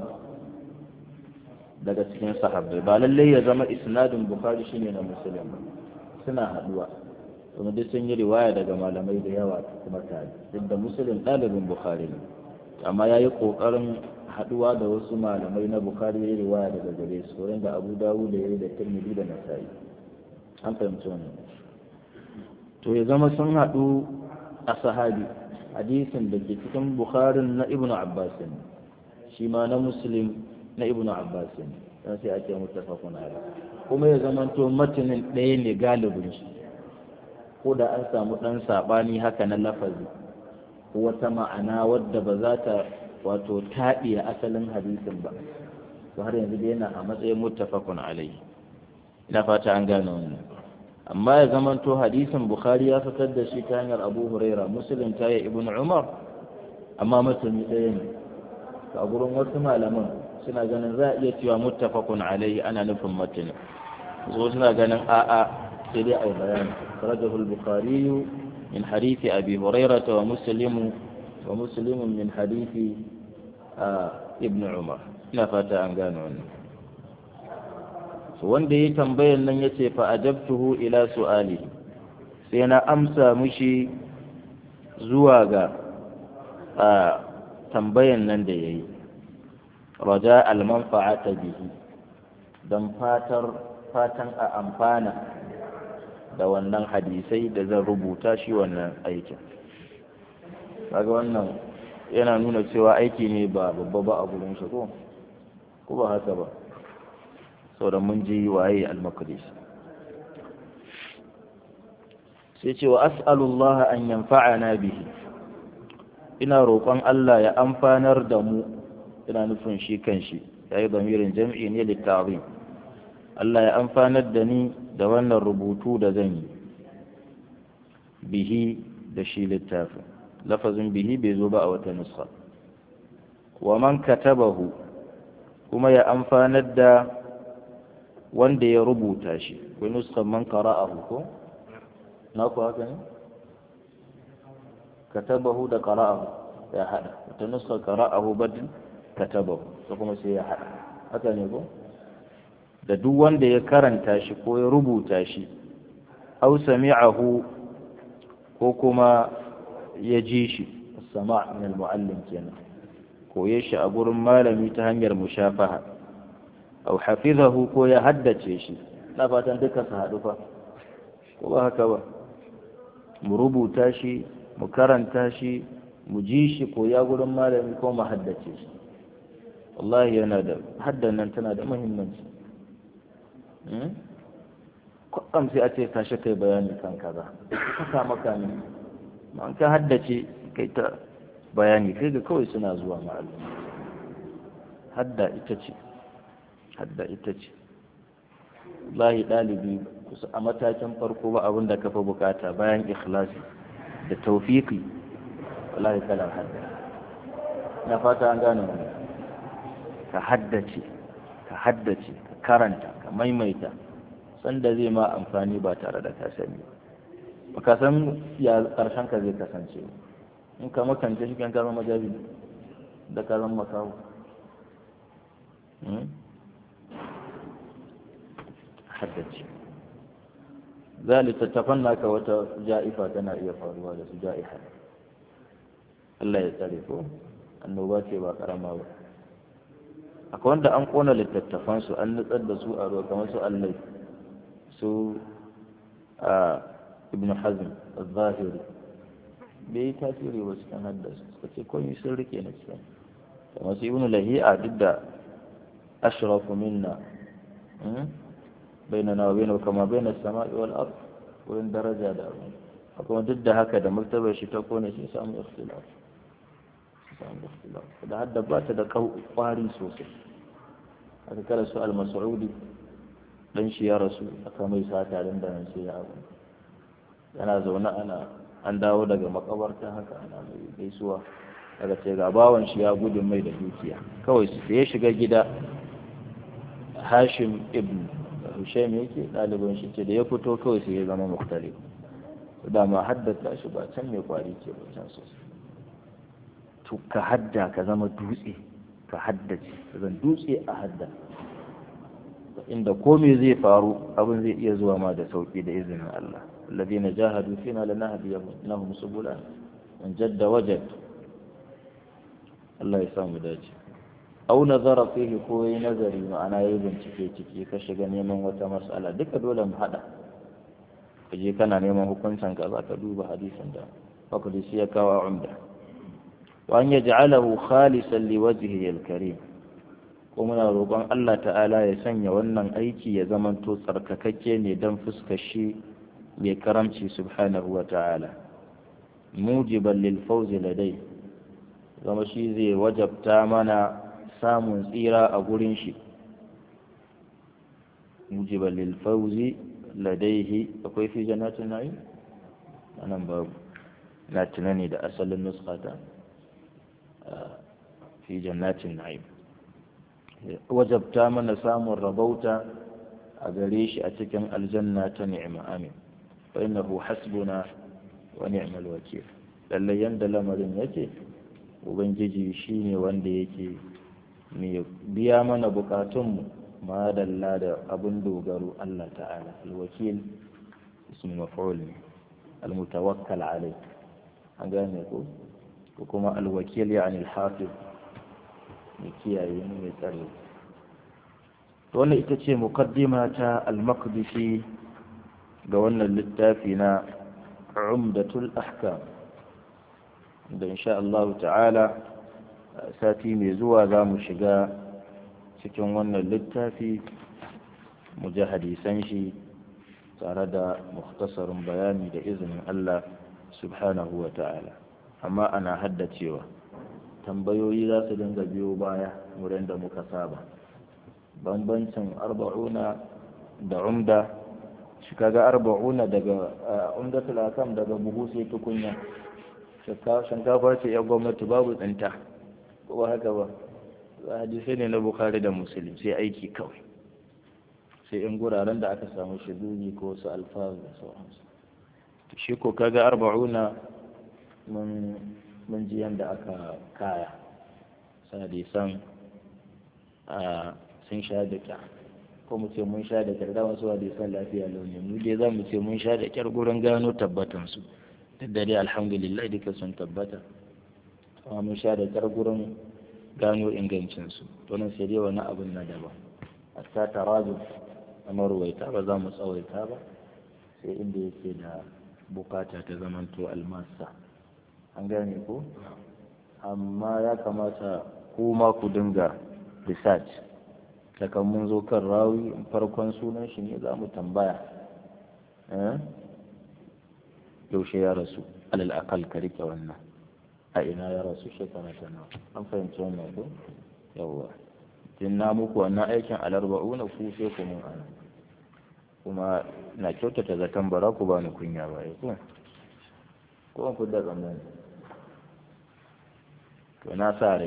daga cikin sahabbai, ba lallai ya zama isnadin Bukhari shine na Muslim ba, suna haɗuwa kuma duk sun yi riwaya daga malamai da yawa kuma tare, duk da Muslim ɗalibin Bukhari ne amma ya yi ƙoƙarin haɗuwa da wasu malamai na Bukhari ya yi riwaya daga gare su, wurin da Abu Dawud da ya yi da Tirmidhi da Nasa'i. An fahimci wannan. To ya zama sun haɗu a sahabi, hadisin da ke cikin Bukhari na Ibn Abbas ne, shi ma na Muslim na Ibn Abbas ne, dan sai ake muttafaqun alayhi. Kuma ya zama to matanin ɗaya ne galibin shi, ko da an samu ɗan saɓani haka na lafazi ko wata ma'ana wadda ba za ta wato taɗiya asalin hadisin ba, to har yanzu dai yana a matsayin muttafaqun alayhi. Ina fata an gane wannan. Amma ya zama to hadisin Bukhari ya fitar da shi ta hanyar Abu Huraira, Muslim ta yi Ibn Umar, amma matani ɗaya ne. A gurin wasu malaman suna ganin za a iya cewa muttafaqun alayhi ana nufin matani, so suna ganin a'a sai dai ai bayani. Akhrajahu al-Bukhari min hadisi Abi Hurairah wa Muslim min hadisi Ibn Umar. Ina fata an gane wannan. Wanda ya tambayan nan yace fa ajabtuhu ila su'ali, sai na amsa mushi zuwa ga tambayan nan da yayi. raja al-manfa'ata bihi dan fatan a amfana da wannan hadisai da zan rubuta shi wannan aikin. Kaga wannan yana nuna cewa aiki ne ba babba ba a gurin shi ko ba haka ba, saboda mun ji waye al-Maqdisi. sai ce wa as'alullah an yanfa'ana bihi, ina roƙon Allah ya amfanar da mu, ina nufin shi kanshi yayi zamirin jam'i ne litta'zim. Allah ya amfanar da ni da wannan rubutu da zan yi, bihi da shi littafin, lafazin bihi bai zo ba a wata nuska. Wa man katabahu, kuma ya amfanar da wanda ya rubuta shi, ko nuskan man qara'ahu ko na ku haka ne? Katabahu da qara'ahu ya hada, wata nuska qara'ahu badin katabahu, to kuma sai ya hada, haka ne ko? Da duk wanda ya karanta shi ko ya rubuta shi, aw sami'ahu ko kuma ya ji shi, as-sama' min al-mu'allim kenan, koye shi a gurin malami ta hanyar mushafaha, aw hafizahu ko ya haddace shi. Na fatan duka su haɗu fa, ko ba haka ba? Mu rubuta shi, mu karanta shi, mu ji shi ko ya gurin malami ko mu haddace shi. Wallahi yana da haddan nan tana da muhimmanci. Kwakwam sai a ce tashi kai bayani kan kaza, ka maka ne, ma an ka haddace kai ta bayani kai ga kawai suna zuwa ma'alum. Hadda ita ce wallahi ɗalibi kusa a matakin farko ba abin da kafa bukata bayan ikhlasi da tawfiqi, wallahi kalar hadda. Na fata an gane wannan, ka haddace ka karanta ka maimaita sanda zai ma amfani ba tare da ka sani ba. Ka san ya karshen ka zai kasance in ka makance shi kan ka zama jabi da ka zama makawo. haddace zalika tafannaka wata ja'ifa tana iya faruwa da su ja'iha. Allah ya tsare ko annoba ce ba karama ba. Akwai wanda an kona littattafansu an nutsar da su a ruwa kamar su allai su a ibn hazm al-zahiri bai yi tasiri ba cikin haddasa, suka ce komai sun rike na cikin kamar su ibn lahi'a duk da ashrafu minna bainana wa bainahu kama bainas sama'i wal ard, wurin daraja da abu. Akwai duk da haka da martabar shi ta kone shi samu ikhtilaf da hadda ba ta da kwari sosai. Aka kara su al-Mas'udi dan shi ya rasu aka mai sata dan da nan sai ya abu, yana zaune an dawo daga makabarta haka ana mai gaisuwa, daga ce ga bawan shi ya gudun mai da dukiya. Kawai sai ya shiga gida, Hashim ibn Hushaym yake ɗaliban shi ce da ya fito kawai sai ya zama mukhtalif. Da ma haddata shi ba can mai kwari ke ba can sosai. To ka hadda ka zama dutse, ka haddace ka zan dutse a hadda, inda komai zai faru abin zai iya zuwa ma da sauki da izinin Allah. alladhina jahadu fina lanahdiyannahum subulana man jadda wajad. Allah ya samu dace. Au nazara fihi, ko yi nazari ma'ana yayi bincike ciki, ka shiga neman wata mas'ala, duka dole mu hada. Kaje kana neman hukuncin ka za ka duba hadisin da Maqdisi ya kawo umda. وأن يجعله خالصا لوجهه الكريم, ومنا roƙon Allah ta'ala ya sanya wannan aiki ya zamanto tsarkakakke ne don fuskar shi mai karamci subhanahu wa ta'ala, mujiban lil fawzi ladai, zama shi zai wajabta mana samun tsira a gurin shi. mujiban lil fawzi ladaihi, akwai fi jannatin na'im anan babu, na tunani da asalin nuskata fi jannatin na'im, wajabta mana samun rabauta a gare shi a cikin aljanna ta ni'ima. Amin. fa innahu hasbuna wa ni'mal wakil. lalle yanda lamarin yake, ubangiji shine wanda yake mai biya mana bukatunmu, madalla da abin dogaro Allah ta'ala. Alwakil ismu maf'ul ne, almutawakkal alayh, an gane ko kuma alwakil yani alhafiz, mai kiyaye mu mai tsare. Wannan ita ce muqaddima ta al-Maqdisi ga wannan littafi na Umdatul Ahkam, da insha Allah ta'ala sati mai zuwa za mu shiga cikin wannan littafi mu ji hadisan shi tare da mukhtasarin bayani da izinin Allah subhanahu wa ta'ala. Amma ana haddacewa, tambayoyi za su dinga biyo baya wurin da muka saba. Bambancin arba'una da umda, shi kaga arba'una daga umdatul akam daga buhu sai tukunya, shinkafa ce ya gwamnati babu tsinta, ko ba haka ba, hadisai ne na Bukhari da Muslim, sai aiki kawai, sai in guraren da aka samu shududi ko su alfazu da sauransu. Shi ko kaga arba'una mun ji yanda aka kaya hadisan sun sha da kyar, ko mu ce mun sha da kyar, da wasu hadisan lafiya launi, mu dai za mu ce mun sha da kyar gurin gano tabbatansu, duk da dai alhamdulillah duka sun tabbata, amma mun sha da kyar gurin gano ingancinsu. To nan sai dai wani abin na daban, hatta tarajum na maruwaita ba za mu tsawaita ba, sai inda yake da bukata ta zamanto almasa, an gane ko? Amma ya kamata kuma ku dinga research, daga mun zo kan rawi farkon sunan shi ne za mu tambaya yaushe ya rasu, alal akal ka rike wannan, a ina ya rasu, shekara ta nawa, an fahimci wannan ko? yawwa, din na muku wannan aikin alarba'una ku sai ku mun ana, kuma na kyautata zaton bara ku bani kunya ba ya ko ku da zaman to na sa rai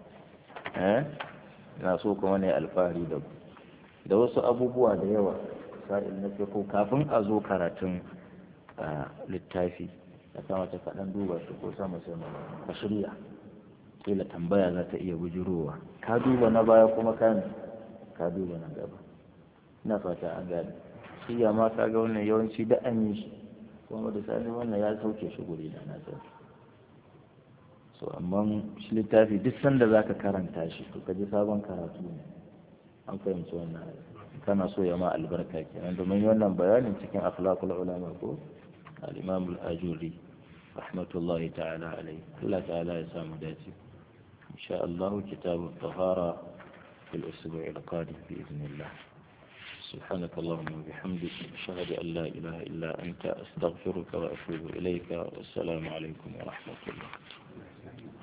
na so kuma ne alfahari da wasu abubuwa da yawa sa'il na ko kafin a zo karatun littafi da kamata ka dan duba shi ko sama ka shirya, kila tambaya za ta iya bujurowa, ka duba na baya kuma ka duba na gaba, ina fata an gane shi. Ya ma ka ga wannan yawanci da an yi shi, kuma da sani wannan ya sauke shi guri da na sauke. So amma shi littafi duk sanda za ka karanta shi to ka ji sabon karatu ne, an fahimci wannan, kana so ya ma albarka kenan, domin wannan bayanin cikin akhlaqul ulama ko al-imam al-ajuri rahmatullahi ta'ala alayhi, Allah ta'ala ya samu dace. insha Allah kitab at-tahara fil usbu' al-qadim bi idhnillah. سبحانك اللهم وبحمدك أشهد أن لا إله إلا أنت أستغفرك وأتوب إليك، والسلام عليكم ورحمة الله.